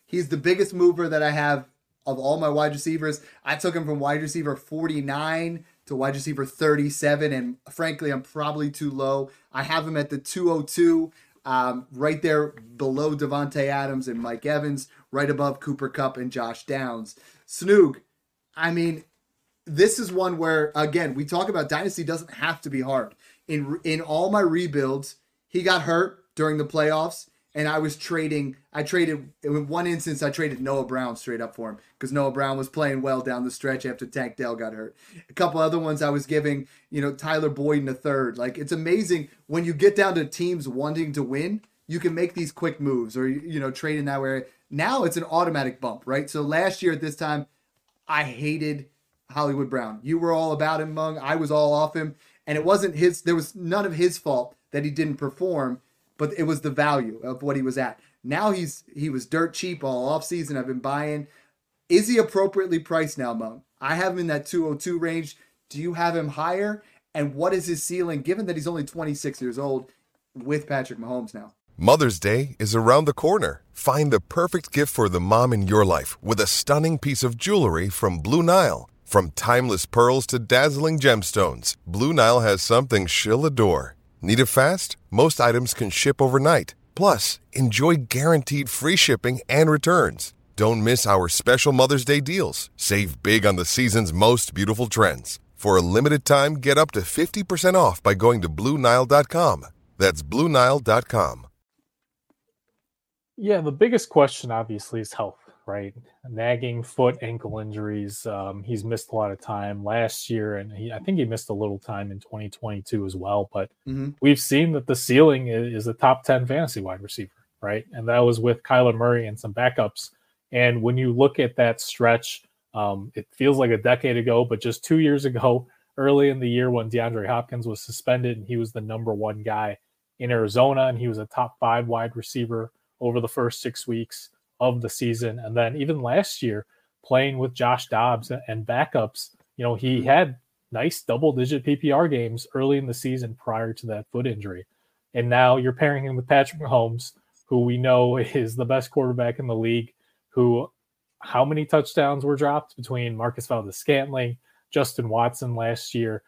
He's the biggest mover that I have of all my wide receivers. I took him from wide receiver forty-nine to wide receiver thirty-seven, and frankly, I'm probably too low. I have him at the two oh two, um, right there below Devontae Adams and Mike Evans, right above Cooper Kupp and Josh Downs. Snoog, I mean, this is one where, again, we talk about dynasty doesn't have to be hard. In in all my rebuilds, he got hurt during the playoffs, and I was trading. I traded in one instance. I traded Noah Brown straight up for him because Noah Brown was playing well down the stretch after Tank Dell got hurt. A couple other ones I was giving, you know, Tyler Boyd in the third. Like, it's amazing when you get down to teams wanting to win, you can make these quick moves or, you know, trade in that way. Now it's an automatic bump, right? So last year at this time, I hated Hollywood Brown. You were all about him, Mung. I was all off him. And it wasn't his, there was none of his fault that he didn't perform, but it was the value of what he was at. Now he's, he was dirt cheap all off season. I've been buying. Is he appropriately priced now, Mung? I have him in that two oh two range. Do you have him higher? And what is his ceiling, given that he's only twenty-six years old with Patrick Mahomes now? Mother's Day is around the corner. Find the perfect gift for the mom in your life with a stunning piece of jewelry from Blue Nile. From timeless pearls to dazzling gemstones, Blue Nile has something she'll adore. Need it fast? Most items can ship overnight. Plus, enjoy guaranteed free shipping and returns. Don't miss our special Mother's Day deals. Save big on the season's most beautiful trends. For a limited time, get up to fifty percent off by going to Blue Nile dot com. That's Blue Nile dot com. Yeah, the biggest question obviously is health, right? Nagging foot, ankle injuries. Um, he's missed a lot of time last year, and he, I think he missed a little time in twenty twenty-two as well. But mm-hmm. we've seen that the ceiling is, is a top ten fantasy wide receiver, right? And that was with Kyler Murray and some backups. And when you look at that stretch, um, it feels like a decade ago, but just two years ago, early in the year when DeAndre Hopkins was suspended and he was the number one guy in Arizona, and he was a top five wide receiver over the first six weeks of the season. And then even last year, playing with Josh Dobbs and backups, you know, he had nice double-digit P P R games early in the season prior to that foot injury. And now you're pairing him with Patrick Mahomes, who we know is the best quarterback in the league, who how many touchdowns were dropped between Marcus Valdes-Scantling, Justin Watson last year.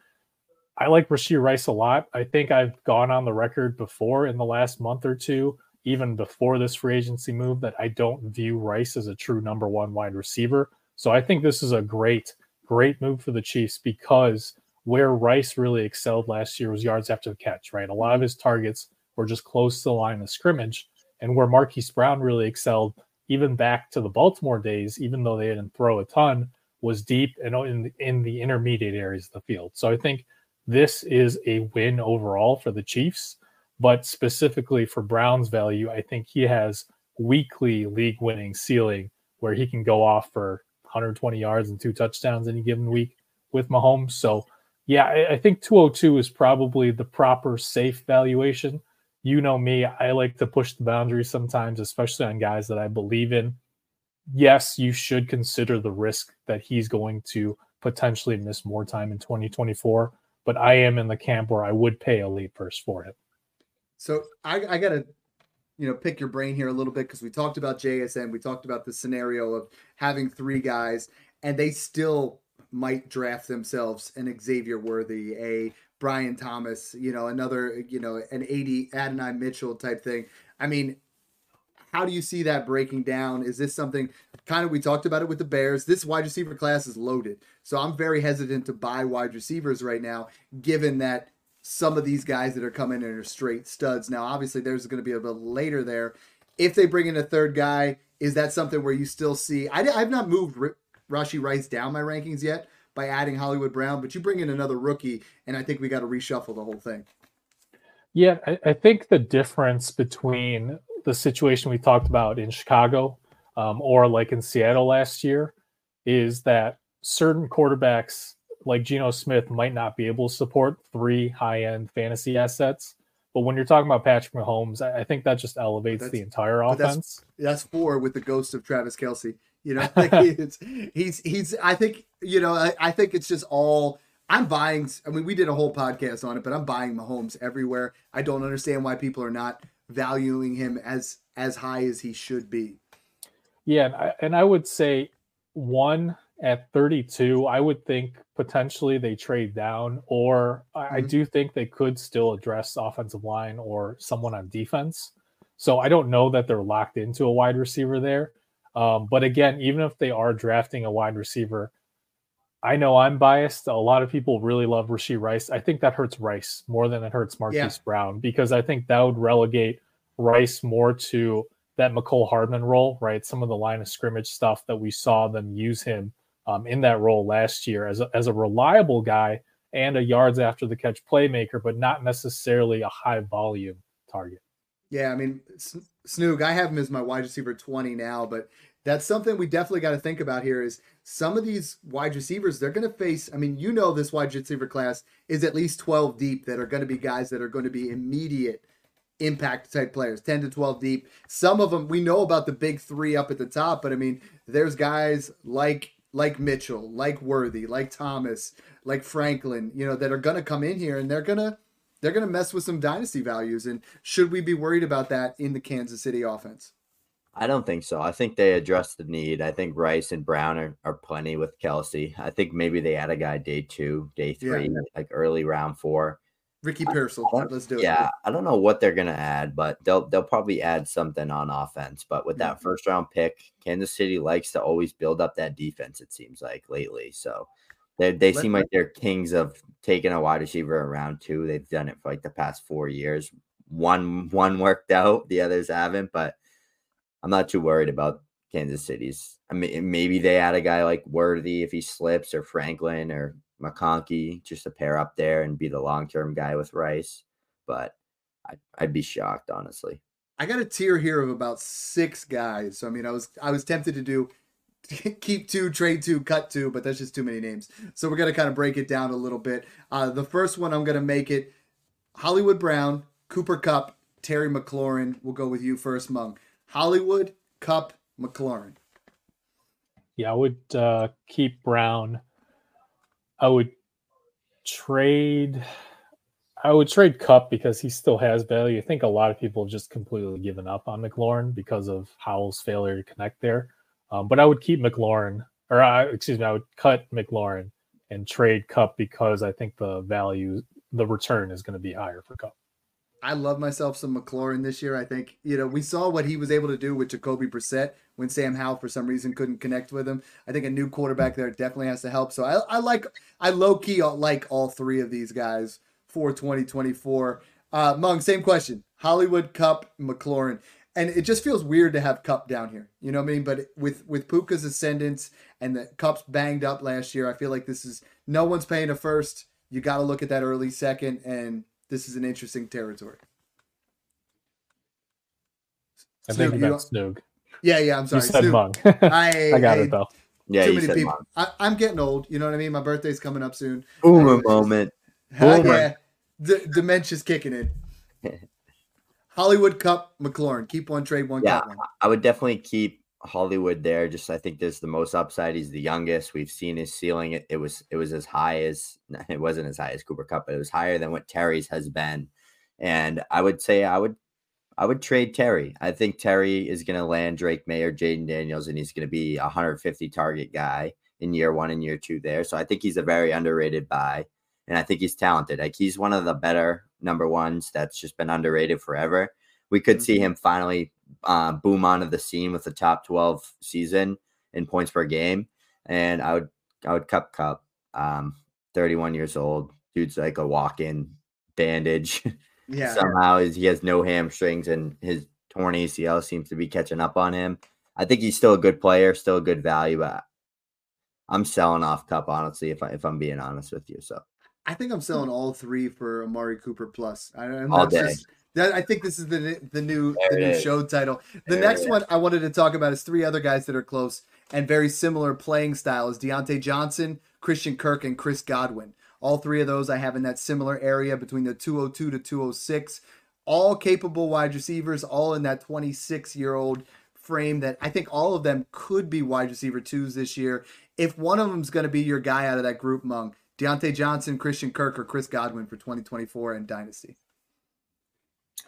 I like Rashee Rice a lot. I think I've gone on the record before in the last month or two, even before this free agency move, that I don't view Rice as a true number one wide receiver. So I think this is a great, great move for the Chiefs, because where Rice really excelled last year was yards after the catch, right? A lot of his targets were just close to the line of scrimmage, and where Marquise Brown really excelled, even back to the Baltimore days, even though they didn't throw a ton, was deep and in the, in the intermediate areas of the field. So I think this is a win overall for the Chiefs, but specifically for Brown's value, I think he has weekly league-winning ceiling where he can go off for one hundred twenty yards and two touchdowns any given week with Mahomes. So, yeah, I, I think two oh two is probably the proper safe valuation. You know me, I like to push the boundaries sometimes, especially on guys that I believe in. Yes, you should consider the risk that he's going to potentially miss more time in twenty twenty-four, but I am in the camp where I would pay a lead first for him. So I, I got to, you know, pick your brain here a little bit, because we talked about J S N. We talked about the scenario of having three guys, and they still might draft themselves an Xavier Worthy, a Brian Thomas, you know, another, you know, an eighty Adonai Mitchell type thing. I mean, how do you see that breaking down? Is this something kind of, we talked about it with the Bears. This wide receiver class is loaded. So I'm very hesitant to buy wide receivers right now, given that some of these guys that are coming in are straight studs. Now, obviously, there's going to be a bit later there. If they bring in a third guy, is that something where you still see? I, I've not moved R- Rashee Rice down my rankings yet by adding Hollywood Brown, but you bring in another rookie, and I think we got to reshuffle the whole thing. Yeah, I, I think the difference between the situation we talked about in Chicago um, or like in Seattle last year is that certain quarterbacks like Geno Smith might not be able to support three high-end fantasy assets. But when you're talking about Patrick Mahomes, I, I think that just elevates that's, the entire offense. That's, that's four with the ghost of Travis Kelce. You know, like it's, he's, he's, I think, you know, I, I think it's just all, I'm buying, I mean, we did a whole podcast on it, but I'm buying Mahomes everywhere. I don't understand why people are not valuing him as, as high as he should be. Yeah, and I, and I would say one at thirty-two, I would think potentially they trade down, or I, mm-hmm. I do think they could still address offensive line or someone on defense. So I don't know that they're locked into a wide receiver there. Um, but again, even if they are drafting a wide receiver, I know I'm biased. A lot of people really love Rashee Rice. I think that hurts Rice more than it hurts Marquise yeah. Brown, because I think that would relegate Rice more to that McCole Hardman role, right? Some of the line of scrimmage stuff that we saw them use him um, in that role last year as a, as a reliable guy and a yards after the catch playmaker, but not necessarily a high volume target. Yeah, I mean, Snoog, I have him as my wide receiver twenty now, but that's something we definitely got to think about here is some of these wide receivers, they're going to face, I mean, you know, this wide receiver class is at least twelve deep that are going to be guys that are going to be immediate impact type players, ten to twelve deep. Some of them, we know about the big three up at the top, but I mean, there's guys like, like Mitchell, like Worthy, like Thomas, like Franklin, you know, that are going to come in here and they're going to, they're going to mess with some dynasty values. And should we be worried about that in the Kansas City offense? I don't think so. I think they addressed the need. I think Rice and Brown are, are plenty with Kelsey. I think maybe they add a guy day two, day three, yeah. like early round four. Ricky Pearsall. Let's do it. Yeah, I don't know what they're gonna add, but they'll they'll probably add something on offense. But with that first round pick, Kansas City likes to always build up that defense. It seems like lately, so they they seem like they're kings of taking a wide receiver around two. They've done it for like the past four years. One one worked out, the others haven't. But I'm not too worried about Kansas City's. I mean, maybe they add a guy like Worthy if he slips, or Franklin, or McConkey, just to pair up there and be the long-term guy with Rice. But I'd, I'd be shocked, honestly. I got a tier here of about six guys. So, I mean, I was I was tempted to do keep two, trade two, cut two, but that's just too many names. So we're going to kind of break it down a little bit. Uh, the first one, I'm going to make it Hollywood Brown, Cooper Kupp, Terry McLaurin. We'll go with you first, Mung. Hollywood, Kupp, McLaurin. Yeah, I would uh, keep Brown. I would trade. I would trade Kupp because he still has value. I think a lot of people have just completely given up on McLaurin because of Howell's failure to connect there. Um, but I would keep McLaurin, or uh, excuse me, I would cut McLaurin and trade Kupp because I think the value, the return is going to be higher for Kupp. I love myself some McLaurin this year. I think, you know, we saw what he was able to do with Jacoby Brissett when Sam Howell, for some reason, couldn't connect with him. I think a new quarterback there definitely has to help. So I, I like, I low key like all three of these guys for twenty twenty-four. Uh, Mung, same question. Hollywood, Kupp, McLaurin. And it just feels weird to have Kupp down here. You know what I mean? But with, with Puka's ascendance and the Kupp's banged up last year, I feel like this is, no one's paying a first. You got to look at that early second, and this is an interesting territory. I think that's Snoog. Yeah, yeah, I'm sorry. You said Snoog. Mung. I, I got I, it, though. Yeah, too you many said people. Mung. I, I'm getting old. You know what I mean? My birthday's coming up soon. Boomer moment. Uh, yeah, D- dementia's kicking in. Hollywood, Kupp, McLaurin. Keep one, trade one, yeah, cut one. I would definitely keep Hollywood there. Just I think there's the most upside. He's the youngest. We've seen his ceiling. It, it was it was as high as it wasn't as high as Cooper Kupp, but it was higher than what Terry's has been. And I would say I would I would trade Terry. I think Terry is going to land Drake May or Jaden Daniels, and he's going to be a one hundred fifty target guy in year one and year two there. So I think he's a very underrated buy, and I think he's talented. Like he's one of the better number ones that's just been underrated forever. We could mm-hmm. see him finally uh, boom onto the scene with the top twelve season in points per game, and I would I would Kupp Kupp. Um, thirty-one years old, dude's like a walk-in bandage. Yeah. Somehow he has no hamstrings, and his torn A C L seems to be catching up on him. I think he's still a good player, still a good value, but I'm selling off Kupp, honestly, if I if I'm being honest with you. So I think I'm selling all three for Amari Cooper plus. I, I'm all not day. Just, that, I think this is the the new there the new is. show title. The there next one I wanted to talk about is three other guys that are close and very similar playing styles: Deontay Johnson, Christian Kirk, and Chris Godwin. All three of those I have in that similar area between the two oh two to two oh six. All capable wide receivers, all in that twenty-six-year-old frame that I think all of them could be wide receiver twos this year. If one of them is going to be your guy out of that group, Mung, Deontay Johnson, Christian Kirk, or Chris Godwin for twenty twenty-four and Dynasty.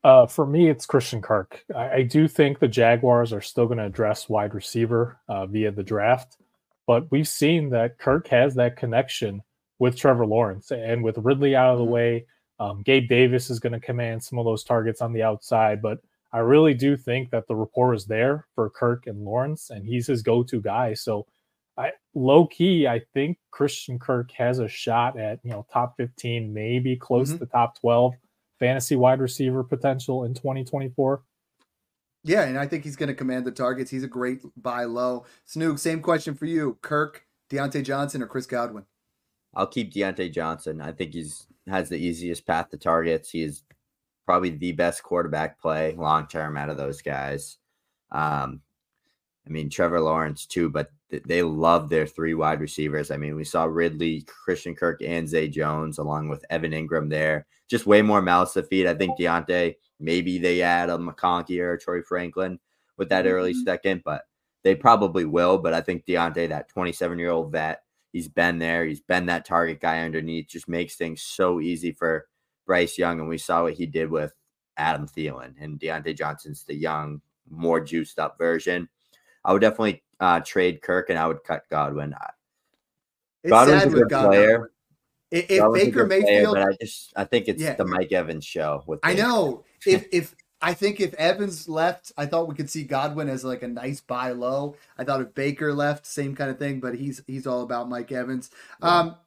Uh, for me, it's Christian Kirk. I, I do think the Jaguars are still going to address wide receiver uh, via the draft, but we've seen that Kirk has that connection with Trevor Lawrence, and with Ridley out of the way, um, Gabe Davis is going to command some of those targets on the outside. But I really do think that the rapport is there for Kirk and Lawrence, and he's his go-to guy. So, I low key, I think Christian Kirk has a shot at you know top fifteen, maybe close mm-hmm. to top twelve fantasy wide receiver potential in twenty twenty-four. Yeah, and I think he's going to command the targets. He's a great buy low. Snoog, same question for you: Kirk, Deontay Johnson, or Chris Godwin? I'll keep Deontay Johnson. I think he's has the easiest path to targets. He is probably the best quarterback play long term out of those guys. Um, I mean, Trevor Lawrence too, but th- they love their three wide receivers. I mean, we saw Ridley, Christian Kirk, and Zay Jones along with Evan Ingram there. Just way more mouths to feed. I think Deontay, maybe they add a McConkey or a Troy Franklin with that early mm-hmm. second, but they probably will. But I think Deontay, that twenty-seven-year-old vet, he's been there. He's been that target guy underneath. Just makes things so easy for Bryce Young. And we saw what he did with Adam Thielen. And Deontay Johnson's the young, more juiced up version. I would definitely uh, trade Kirk, and I would cut Godwin. It's Godwin's sad a good Godwin. player. If, if Baker Mayfield, player, but I just I think it's yeah. the Mike Evans show. With I know. if if I think if Evans left, I thought we could see Godwin as like a nice buy low. I thought if Baker left, same kind of thing. But he's he's all about Mike Evans. Yeah. Um,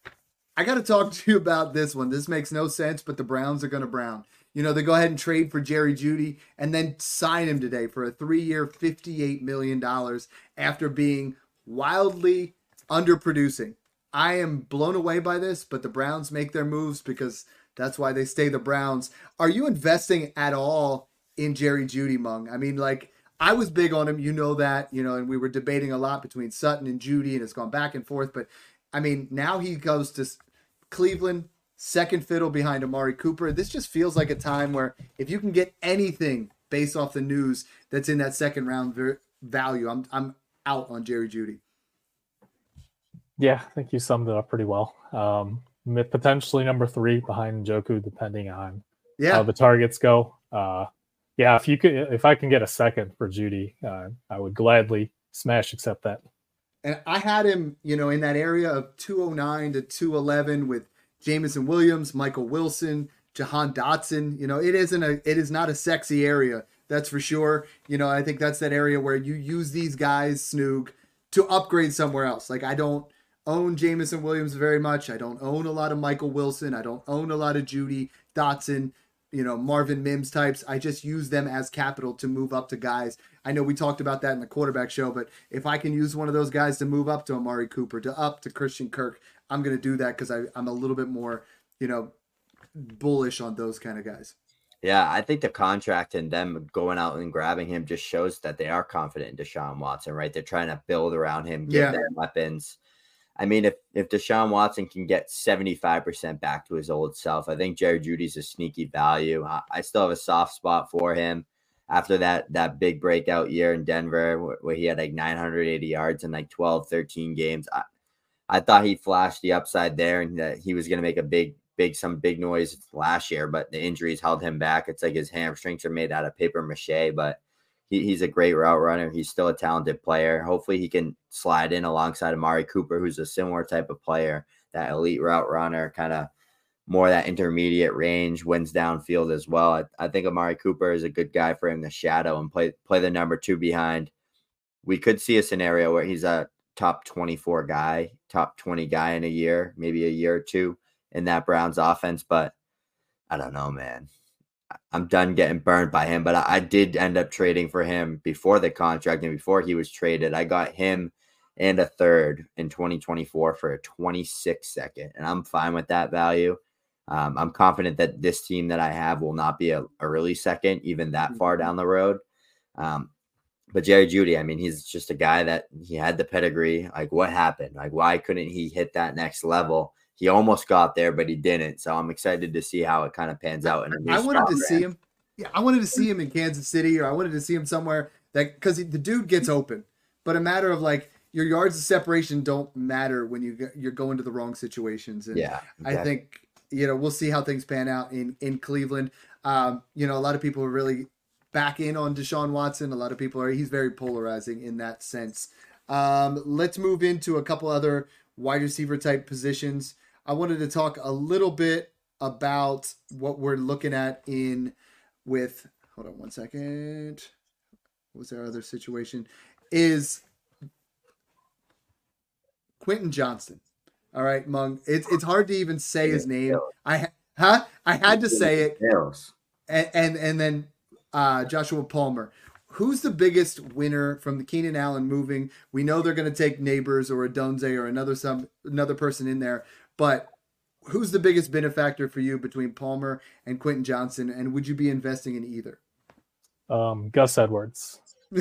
I got to talk to you about this one. This makes no sense, but the Browns are going to Brown. You know, they go ahead and trade for Jerry Jeudy and then sign him today for a three-year, fifty-eight million dollars after being wildly underproducing. I am blown away by this, but the Browns make their moves because that's why they stay the Browns. Are you investing at all in Jerry Jeudy, Mung? I mean, like, I was big on him. You know that, you know, and we were debating a lot between Sutton and Jeudy, and it's gone back and forth. But, I mean, now he goes to Cleveland, second fiddle behind Amari Cooper. This just feels like a time where if you can get anything based off the news that's in that second round ver- value, I'm I'm out on Jerry Jeudy. Yeah, I think you summed it up pretty well. Um, potentially number three behind Njoku, depending on yeah. how the targets go. Uh, yeah, if you could, if I can get a second for Jeudy, uh, I would gladly smash accept that. And I had him, you know, in that area of two oh nine to two eleven with Jameson Williams, Michael Wilson, Jahan Dotson. You know, it isn't a, it is not a sexy area, that's for sure. You know, I think that's that area where you use these guys, Snoog, to upgrade somewhere else. Like, I don't own Jameson Williams very much. I don't own a lot of Michael Wilson. I don't own a lot of Jeudy, Dotson, you know, Marvin Mims types. I just use them as capital to move up to guys. I know we talked about that in the quarterback show, but if I can use one of those guys to move up to Amari Cooper, to up to Christian Kirk, I'm going to do that because I'm a little bit more, you know, bullish on those kind of guys. Yeah, I think the contract and them going out and grabbing him just shows that they are confident in Deshaun Watson, right? They're trying to build around him, get yeah. their weapons. I mean, if, if Deshaun Watson can get seventy-five percent back to his old self, I think Jerry Jeudy's a sneaky value. I, I still have a soft spot for him after that that big breakout year in Denver where, where he had like nine hundred eighty yards in like twelve, thirteen games. I, I thought he flashed the upside there and that he was going to make a big, big, some big noise last year, but the injuries held him back. It's like his hamstrings are made out of paper mache, but He, he's a great route runner. He's still a talented player. Hopefully he can slide in alongside Amari Cooper, who's a similar type of player, that elite route runner, kind of more that intermediate range, wins downfield as well. I, I think Amari Cooper is a good guy for him to shadow and play play the number two behind. We could see a scenario where he's a top twenty-four guy, top twenty guy in a year, maybe a year or two in that Browns offense, but I don't know, man. I'm done getting burned by him, but I, I did end up trading for him before the contract and before he was traded. I got him and a third in twenty twenty-four for a twenty-six second, and I'm fine with that value. Um, I'm confident that this team that I have will not be a, a early second, even that far down the road. Um, but Jerry Jeudy, I mean, he's just a guy that he had the pedigree. Like, what happened? Like, why couldn't he hit that next level? He almost got there, but he didn't. So I'm excited to see how it kind of pans out. In a new I wanted to brand. see him. Yeah, I wanted to see him in Kansas City, or I wanted to see him somewhere that because the dude gets open. But a matter of like your yards of separation don't matter when you you're going to the wrong situations. And yeah, exactly. I think you know, we'll see how things pan out in, in Cleveland. Um, you know, a lot of people are really back in on Deshaun Watson. A lot of people are, he's very polarizing in that sense. Um, let's move into a couple other wide receiver type positions. I wanted to talk a little bit about what we're looking at in with, hold on one second. What was our other situation? Is Quentin Johnston. All right, Mung. It's it's hard to even say his name. I huh? I had to say it. And and, and then uh, Joshua Palmer. Who's the biggest winner from the Keenan Allen moving? We know they're going to take Neighbors or Odunze or another some another person in there, but who's the biggest benefactor for you between Palmer and Quentin Johnston? And would you be investing in either? Um, Gus Edwards.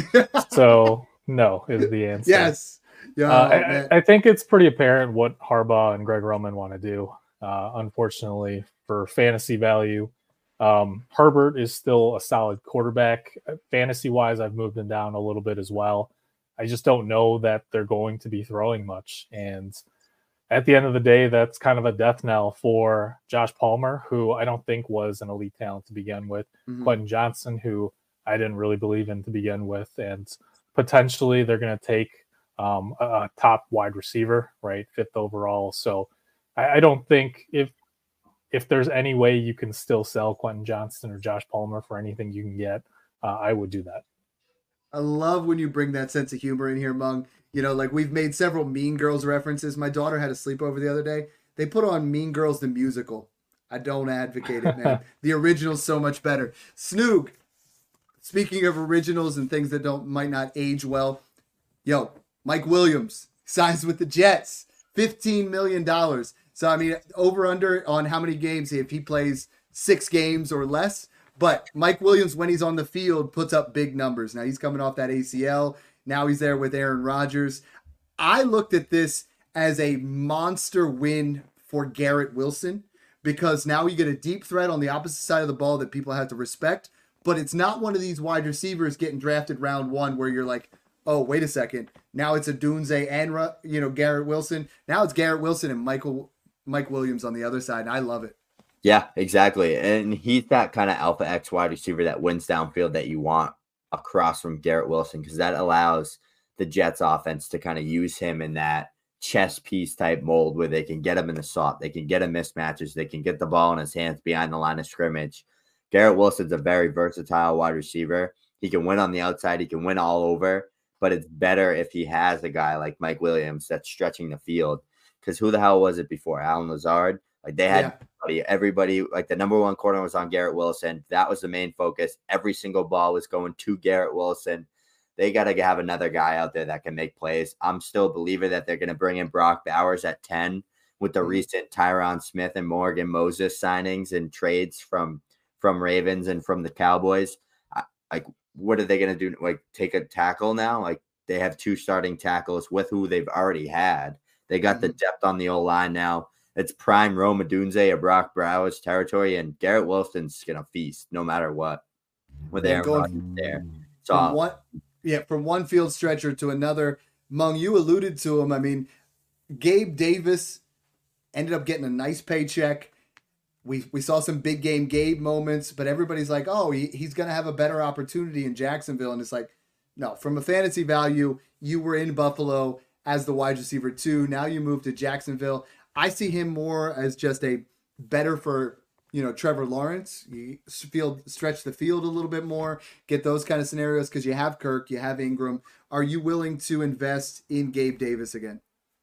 So no is the answer. Yes. Yeah. Uh, I, I think it's pretty apparent what Harbaugh and Greg Roman want to do. Uh, unfortunately, for fantasy value, um, Herbert is still a solid quarterback. Fantasy wise, I've moved him down a little bit as well. I just don't know that they're going to be throwing much. And at the end of the day, that's kind of a death knell for Josh Palmer, who I don't think was an elite talent to begin with. Mm-hmm. Quentin Johnston, who I didn't really believe in to begin with. And potentially they're going to take um, a, a top wide receiver, right? Fifth overall. So I, I don't think if if there's any way you can still sell Quentin Johnston or Josh Palmer for anything you can get, uh, I would do that. I love when you bring that sense of humor in here, Mung. You know, like we've made several Mean Girls references. My daughter had a sleepover the other day. They put on Mean Girls the musical. I don't advocate it, man. The original's so much better. Snoog, speaking of originals and things that don't might not age well, yo, Mike Williams signs with the Jets, fifteen million dollars. So, I mean, over under on how many games, if he plays six games or less. But Mike Williams, when he's on the field, puts up big numbers. Now, he's coming off that A C L. Now he's there with Aaron Rodgers. I looked at this as a monster win for Garrett Wilson because now you get a deep threat on the opposite side of the ball that people have to respect. But it's not one of these wide receivers getting drafted round one where you're like, oh, wait a second. Now it's a Dunze and, you know, Garrett Wilson. Now it's Garrett Wilson and Michael Mike Williams on the other side, and I love it. Yeah, exactly. And he's that kind of alpha X wide receiver that wins downfield that you want across from Garrett Wilson, because that allows the Jets offense to kind of use him in that chess piece type mold where they can get him in the slot, they can get him mismatches, they can get the ball in his hands behind the line of scrimmage. Garrett Wilson's a very versatile wide receiver. He can win on the outside, he can win all over, but it's better if he has a guy like Mike Williams that's stretching the field. Because who the hell was it before? Allen Lazard? Like they had yeah. everybody, like the number one corner was on Garrett Wilson. That was the main focus. Every single ball was going to Garrett Wilson. They got to have another guy out there that can make plays. I'm still a believer that they're going to bring in Brock Bowers at ten with the recent Tyron Smith and Morgan Moses signings and trades from, from Ravens and from the Cowboys. I, like, what are they going to do? Like take a tackle now? Like they have two starting tackles with who they've already had. They got the depth on the O-line now. It's prime Rome Odunze or Brock Bowers territory, and Garrett Wilson's going to feast no matter what. With Aaron Rodgers there. So, from one, yeah, from one field stretcher to another. Mung, you alluded to him. I mean, Gabe Davis ended up getting a nice paycheck. We we saw some big game Gabe moments, but everybody's like, oh, he, he's going to have a better opportunity in Jacksonville. And it's like, no, from a fantasy value, you were in Buffalo as the wide receiver two. Now you move to Jacksonville. I see him more as just a better for, you know, Trevor Lawrence. You field, stretch the field a little bit more, get those kind of scenarios because you have Kirk, you have Ingram. Are you willing to invest in Gabe Davis again?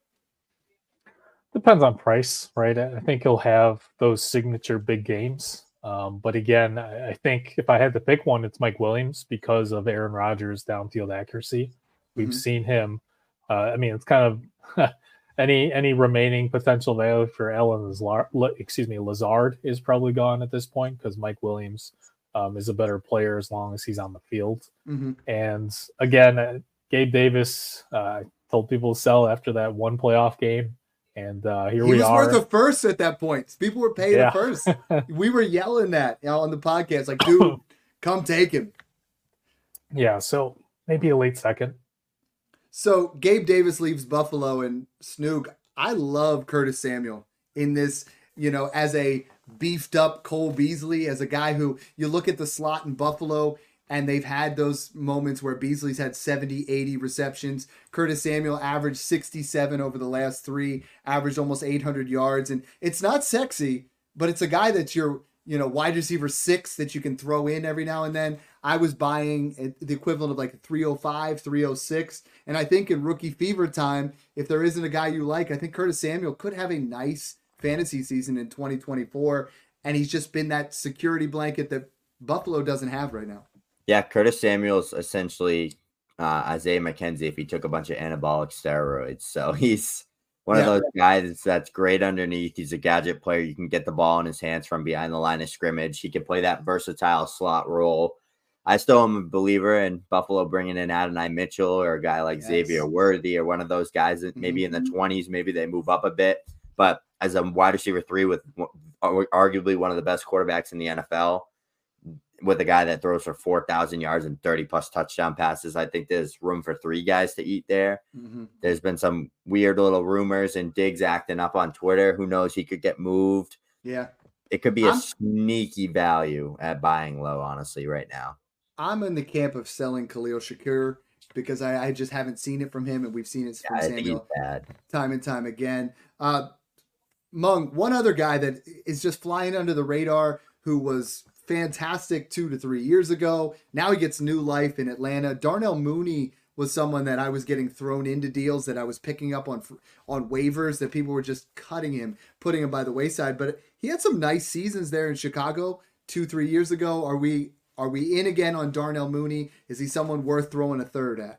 Depends on price, right? I think he'll have those signature big games. Um, but again, I think if I had to pick one, it's Mike Williams because of Aaron Rodgers' downfield accuracy. We've mm-hmm. seen him. Uh, I mean, it's kind of any any remaining potential value for Allen Lazard, excuse me, Lazard is probably gone at this point because Mike Williams um, is a better player as long as he's on the field. Mm-hmm. And again, uh, Gabe Davis uh, told people to sell after that one playoff game, and uh, here he we was are. Worth a first at that point. People were paying yeah. a first. We were yelling that you know, on the podcast, like, dude, come take him. Yeah, so maybe a late second. So Gabe Davis leaves Buffalo, and Snoog, I love Curtis Samuel in this. you know, as a beefed up Cole Beasley, as a guy who you look at the slot in Buffalo and they've had those moments where Beasley's had seventy, eighty receptions. Curtis Samuel averaged sixty-seven over the last three, averaged almost eight hundred yards. And it's not sexy, but it's a guy that's your, you know, wide receiver six that you can throw in every now and then. I was buying the equivalent of like a three oh five, three oh six. And I think in rookie fever time, if there isn't a guy you like, I think Curtis Samuel could have a nice fantasy season in twenty twenty-four. And he's just been that security blanket that Buffalo doesn't have right now. Yeah, Curtis Samuel's essentially uh, Isaiah McKenzie if he took a bunch of anabolic steroids. So he's one yeah. of those guys that's great underneath. He's a gadget player. You can get the ball in his hands from behind the line of scrimmage. He can play that versatile slot role. I still am a believer in Buffalo bringing in Adonai Mitchell or a guy like yes. Xavier Worthy or one of those guys that maybe mm-hmm. in the twenties, maybe they move up a bit. But as a wide receiver three with arguably one of the best quarterbacks in the N F L, with a guy that throws for four thousand yards and thirty plus touchdown passes, I think there's room for three guys to eat there. Mm-hmm. There's been some weird little rumors and Diggs acting up on Twitter. Who knows? He could get moved. Yeah. It could be I'm, a sneaky value at buying low, honestly, right now. I'm in the camp of selling Khalil Shakir because I, I just haven't seen it from him, and we've seen it from yeah, Samuel time and time again. Uh, Mung, one other guy that is just flying under the radar who was fantastic two to three years ago. Now he gets new life in Atlanta. Darnell Mooney was someone that I was getting thrown into deals that I was picking up on on waivers that people were just cutting him, putting him by the wayside. But he had some nice seasons there in Chicago two, three years ago. Are we are we in again on Darnell Mooney? Is he someone worth throwing a third at?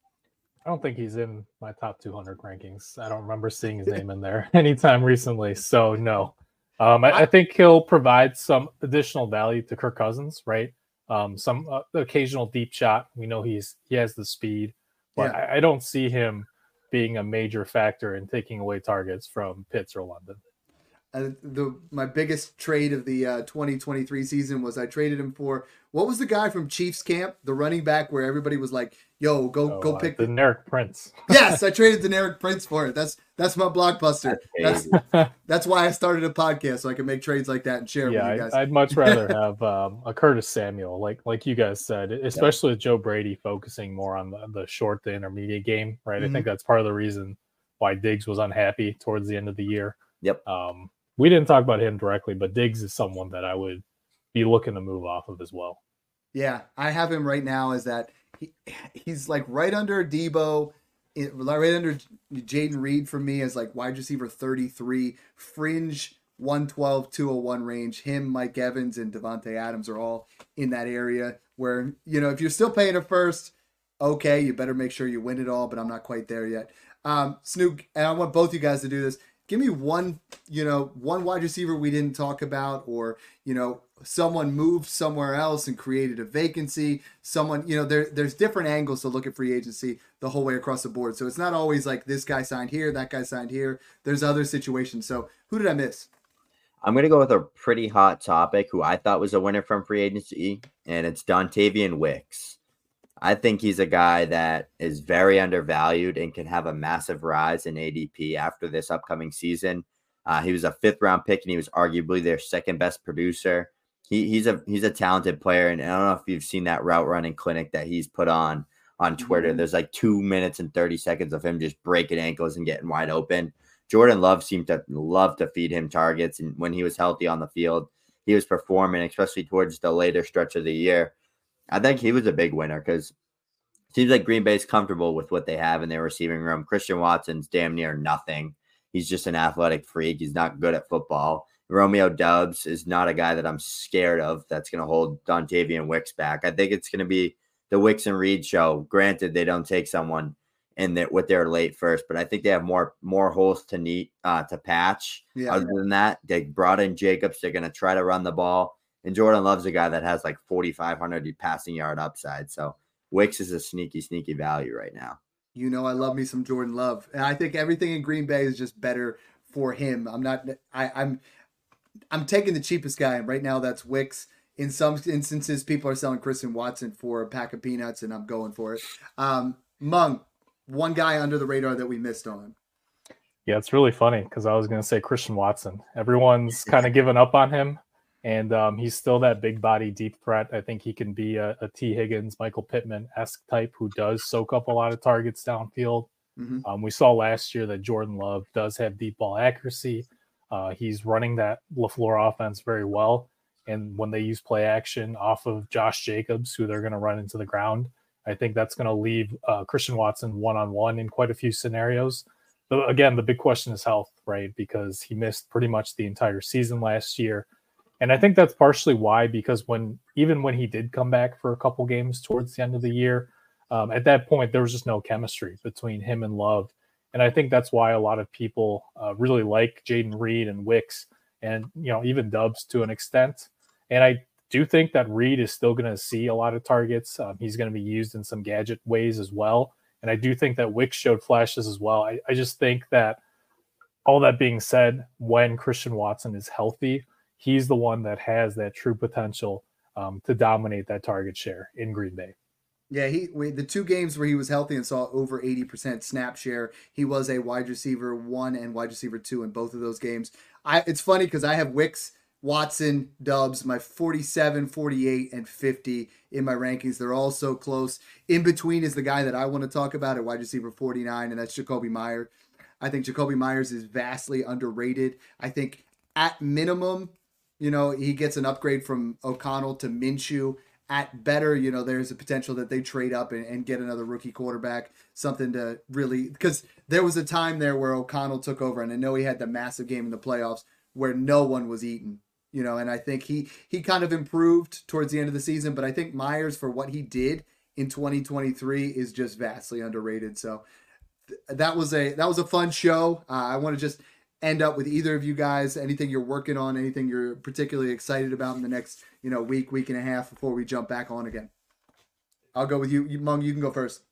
I don't think he's in my top two hundred rankings. I don't remember seeing his name in there anytime recently. So no. Um, I, I think he'll provide some additional value to Kirk Cousins, right? Um, some uh, occasional deep shot. We know he's he has the speed, but yeah. I, I don't see him being a major factor in taking away targets from Pitts or London. Uh, the my biggest trade of the uh, twenty twenty-three season was I traded him for what was the guy from Chiefs camp, the running back where everybody was like, "Yo, go oh, go uh, pick Deneric Prince." Yes, I traded Deneric Prince for it. That's that's my blockbuster. That's that's, that's why I started a podcast so I can make trades like that and share yeah, it with you guys. I'd, I'd much rather have um, a Curtis Samuel, like like you guys said, especially yeah. with Joe Brady focusing more on the, the short to intermediate game, right? Mm-hmm. I think that's part of the reason why Diggs was unhappy towards the end of the year. Yep. Um, we didn't talk about him directly, but Diggs is someone that I would be looking to move off of as well. Yeah, I have him right now as that he, he's like right under Debo, right under Jaden Reed for me as like wide receiver thirty-three, fringe one twelve, two oh one range. Him, Mike Evans, and Devontae Adams are all in that area where, you know, if you're still paying a first, okay, you better make sure you win it all, but I'm not quite there yet. Um, Snoop, and I want both you guys to do this. Give me one, you know, one wide receiver we didn't talk about, or, you know, someone moved somewhere else and created a vacancy. Someone, you know, there there's different angles to look at free agency the whole way across the board. So it's not always like this guy signed here, that guy signed here. There's other situations. So who did I miss? I'm going to go with a pretty hot topic who I thought was a winner from free agency, and it's Dontavian Wicks. I think he's a guy that is very undervalued and can have a massive rise in A D P after this upcoming season. Uh, he was a fifth round pick and he was arguably their second best producer. He, he's a he's a talented player, and I don't know if you've seen that route running clinic that he's put on on Twitter. Mm-hmm. There's like two minutes and thirty seconds of him just breaking ankles and getting wide open. Jordan Love seemed to love to feed him targets, and when he was healthy on the field, he was performing, especially towards the later stretch of the year. I think he was a big winner because it seems like Green Bay's comfortable with what they have in their receiving room. Christian Watson's damn near nothing. He's just an athletic freak. He's not good at football. Romeo Doubs is not a guy that I'm scared of that's going to hold Dontavian Wicks back. I think it's going to be the Wicks and Reed show. Granted, they don't take someone in that with their late first, but I think they have more more holes to need uh, to patch. Yeah. Other than that, they brought in Jacobs. They're going to try to run the ball. And Jordan Love's a guy that has like forty-five hundred passing yard upside. So Wicks is a sneaky, sneaky value right now. You know, I love me some Jordan Love. And I think everything in Green Bay is just better for him. I'm not, I, I'm, I'm taking the cheapest guy. And right now that's Wicks. In some instances, people are selling Christian Watson for a pack of peanuts, and I'm going for it. Um, Mung, one guy under the radar that we missed on. Yeah, it's really funny because I was going to say Christian Watson. Everyone's kind of given up on him, and um, he's still that big body, deep threat. I think he can be a, a T. Higgins, Michael Pittman-esque type who does soak up a lot of targets downfield. Mm-hmm. Um, we saw last year that Jordan Love does have deep ball accuracy. Uh, he's running that LaFleur offense very well. And when they use play action off of Josh Jacobs, who they're going to run into the ground, I think that's going to leave uh, Christian Watson one-on-one in quite a few scenarios. But again, the big question is health, right? Because he missed pretty much the entire season last year. And I think that's partially why, because when even when he did come back for a couple games towards the end of the year, um, at that point, there was just no chemistry between him and Love. And I think that's why a lot of people uh, really like Jayden Reed and Wicks and, you know, even Dubs to an extent. And I do think that Reed is still going to see a lot of targets. Um, he's going to be used in some gadget ways as well. And I do think that Wicks showed flashes as well. I, I just think that all that being said, when Christian Watson is healthy, he's the one that has that true potential um, to dominate that target share in Green Bay. Yeah, he we, the two games where he was healthy and saw over eighty percent snap share, he was a wide receiver one and wide receiver two in both of those games. I It's funny because I have Wicks, Watson, Dubs, my forty-seven, forty-eight, and fifty in my rankings. They're all so close. In between is the guy that I want to talk about at wide receiver forty-nine, and that's Jakobi Meyers. I think Jakobi Meyers is vastly underrated. I think at minimum, you know, he gets an upgrade from O'Connell to Minshew. At better, you know, there's a potential that they trade up and, and get another rookie quarterback, something to really, because there was a time there where O'Connell took over, and I know he had the massive game in the playoffs where no one was eating. You know, and I think he he kind of improved towards the end of the season, but I think Meyers, for what he did in twenty twenty-three, is just vastly underrated. So th- that was a that was a fun show. Uh, I want to just end up with either of you guys, anything you're working on, anything you're particularly excited about in the next, you know, week, week and a half before we jump back on again. I'll go with you, Mung. You can go first.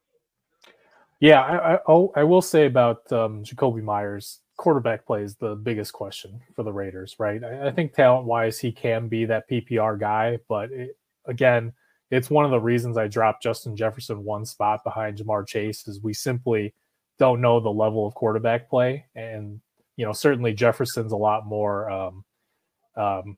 Yeah, I I, I will say about um, Jakobi Meyers. Quarterback play is the biggest question for the Raiders, right? I, I think talent-wise, he can be that P P R guy, but it, again, it's one of the reasons I dropped Justin Jefferson one spot behind Jamar Chase is we simply don't know the level of quarterback play, and you know certainly Jefferson's a lot more um, um,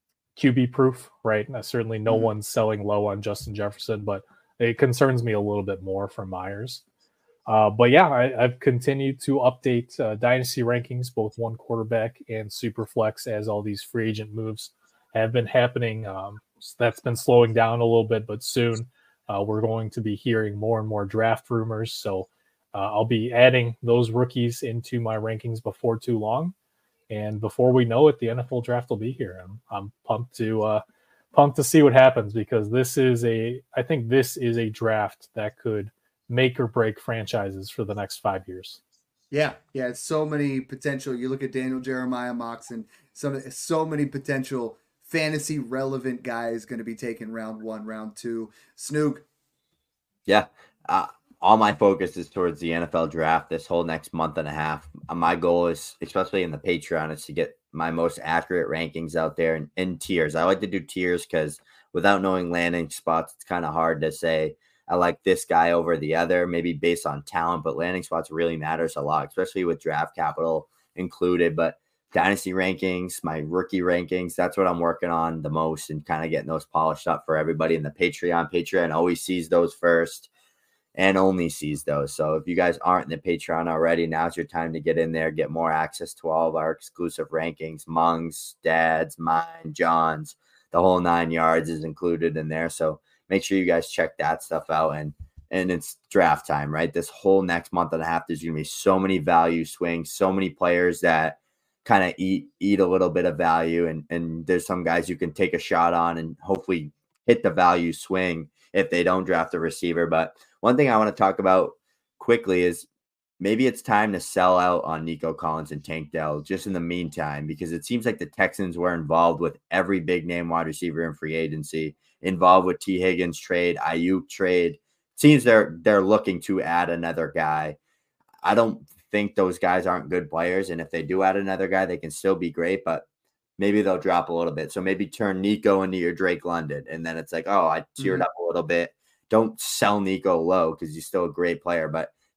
Q B proof, right? And certainly no mm-hmm. one's selling low on Justin Jefferson, but it concerns me a little bit more from Meyers. Uh, but yeah, I, I've continued to update uh, dynasty rankings, both one quarterback and Superflex, as all these free agent moves have been happening. Um, so that's been slowing down a little bit, but soon uh, we're going to be hearing more and more draft rumors. So uh, I'll be adding those rookies into my rankings before too long. And before we know it, the N F L draft will be here. I'm, I'm pumped to uh, pumped to see what happens because this is a, I think this is a draft that could make or break franchises for the next five years. Yeah, yeah, it's so many potential. You look at Daniel Jeremiah Moxon, some so many potential fantasy relevant guys going to be taken round one, round two. Snook. Yeah, uh, all my focus is towards the N F L draft this whole next month and a half. My goal is, especially in the Patreon, is to get my most accurate rankings out there in, in tiers. I like to do tiers because without knowing landing spots, it's kind of hard to say, I like this guy over the other, maybe based on talent, but landing spots really matters a lot, especially with draft capital included. But dynasty rankings, my rookie rankings, that's what I'm working on the most and kind of getting those polished up for everybody in the Patreon. Patreon always sees those first and only sees those. So if you guys aren't in the Patreon already, now's your time to get in there, get more access to all of our exclusive rankings. Mung's, Dad's, mine, John's, the whole nine yards is included in there. So make sure you guys check that stuff out. And and it's draft time, right? This whole next month and a half, there's going to be so many value swings, so many players that kind of eat eat a little bit of value. And, and there's some guys you can take a shot on and hopefully hit the value swing if they don't draft a receiver. But one thing I want to talk about quickly is maybe it's time to sell out on Nico Collins and Tank Dell just in the meantime, because it seems like the Texans were involved with every big name wide receiver in free agency, involved with T. Higgins trade, Ayuk trade. Seems they're they're looking to add another guy. I don't think those guys aren't good players, and if they do add another guy, they can still be great, but maybe they'll drop a little bit. So maybe turn Nico into your Drake London, and then it's like, oh, I teared mm-hmm. up a little bit. Don't sell Nico low because he's still a great player, but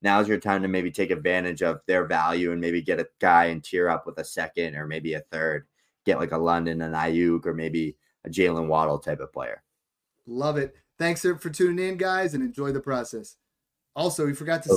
now's your time to maybe take advantage of their value and maybe get a guy and tier up with a second or maybe a third. Get like a London, an Ayuk, or maybe a Jalen Waddle type of player. Love it. Thanks for tuning in, guys, and enjoy the process. Also, we forgot to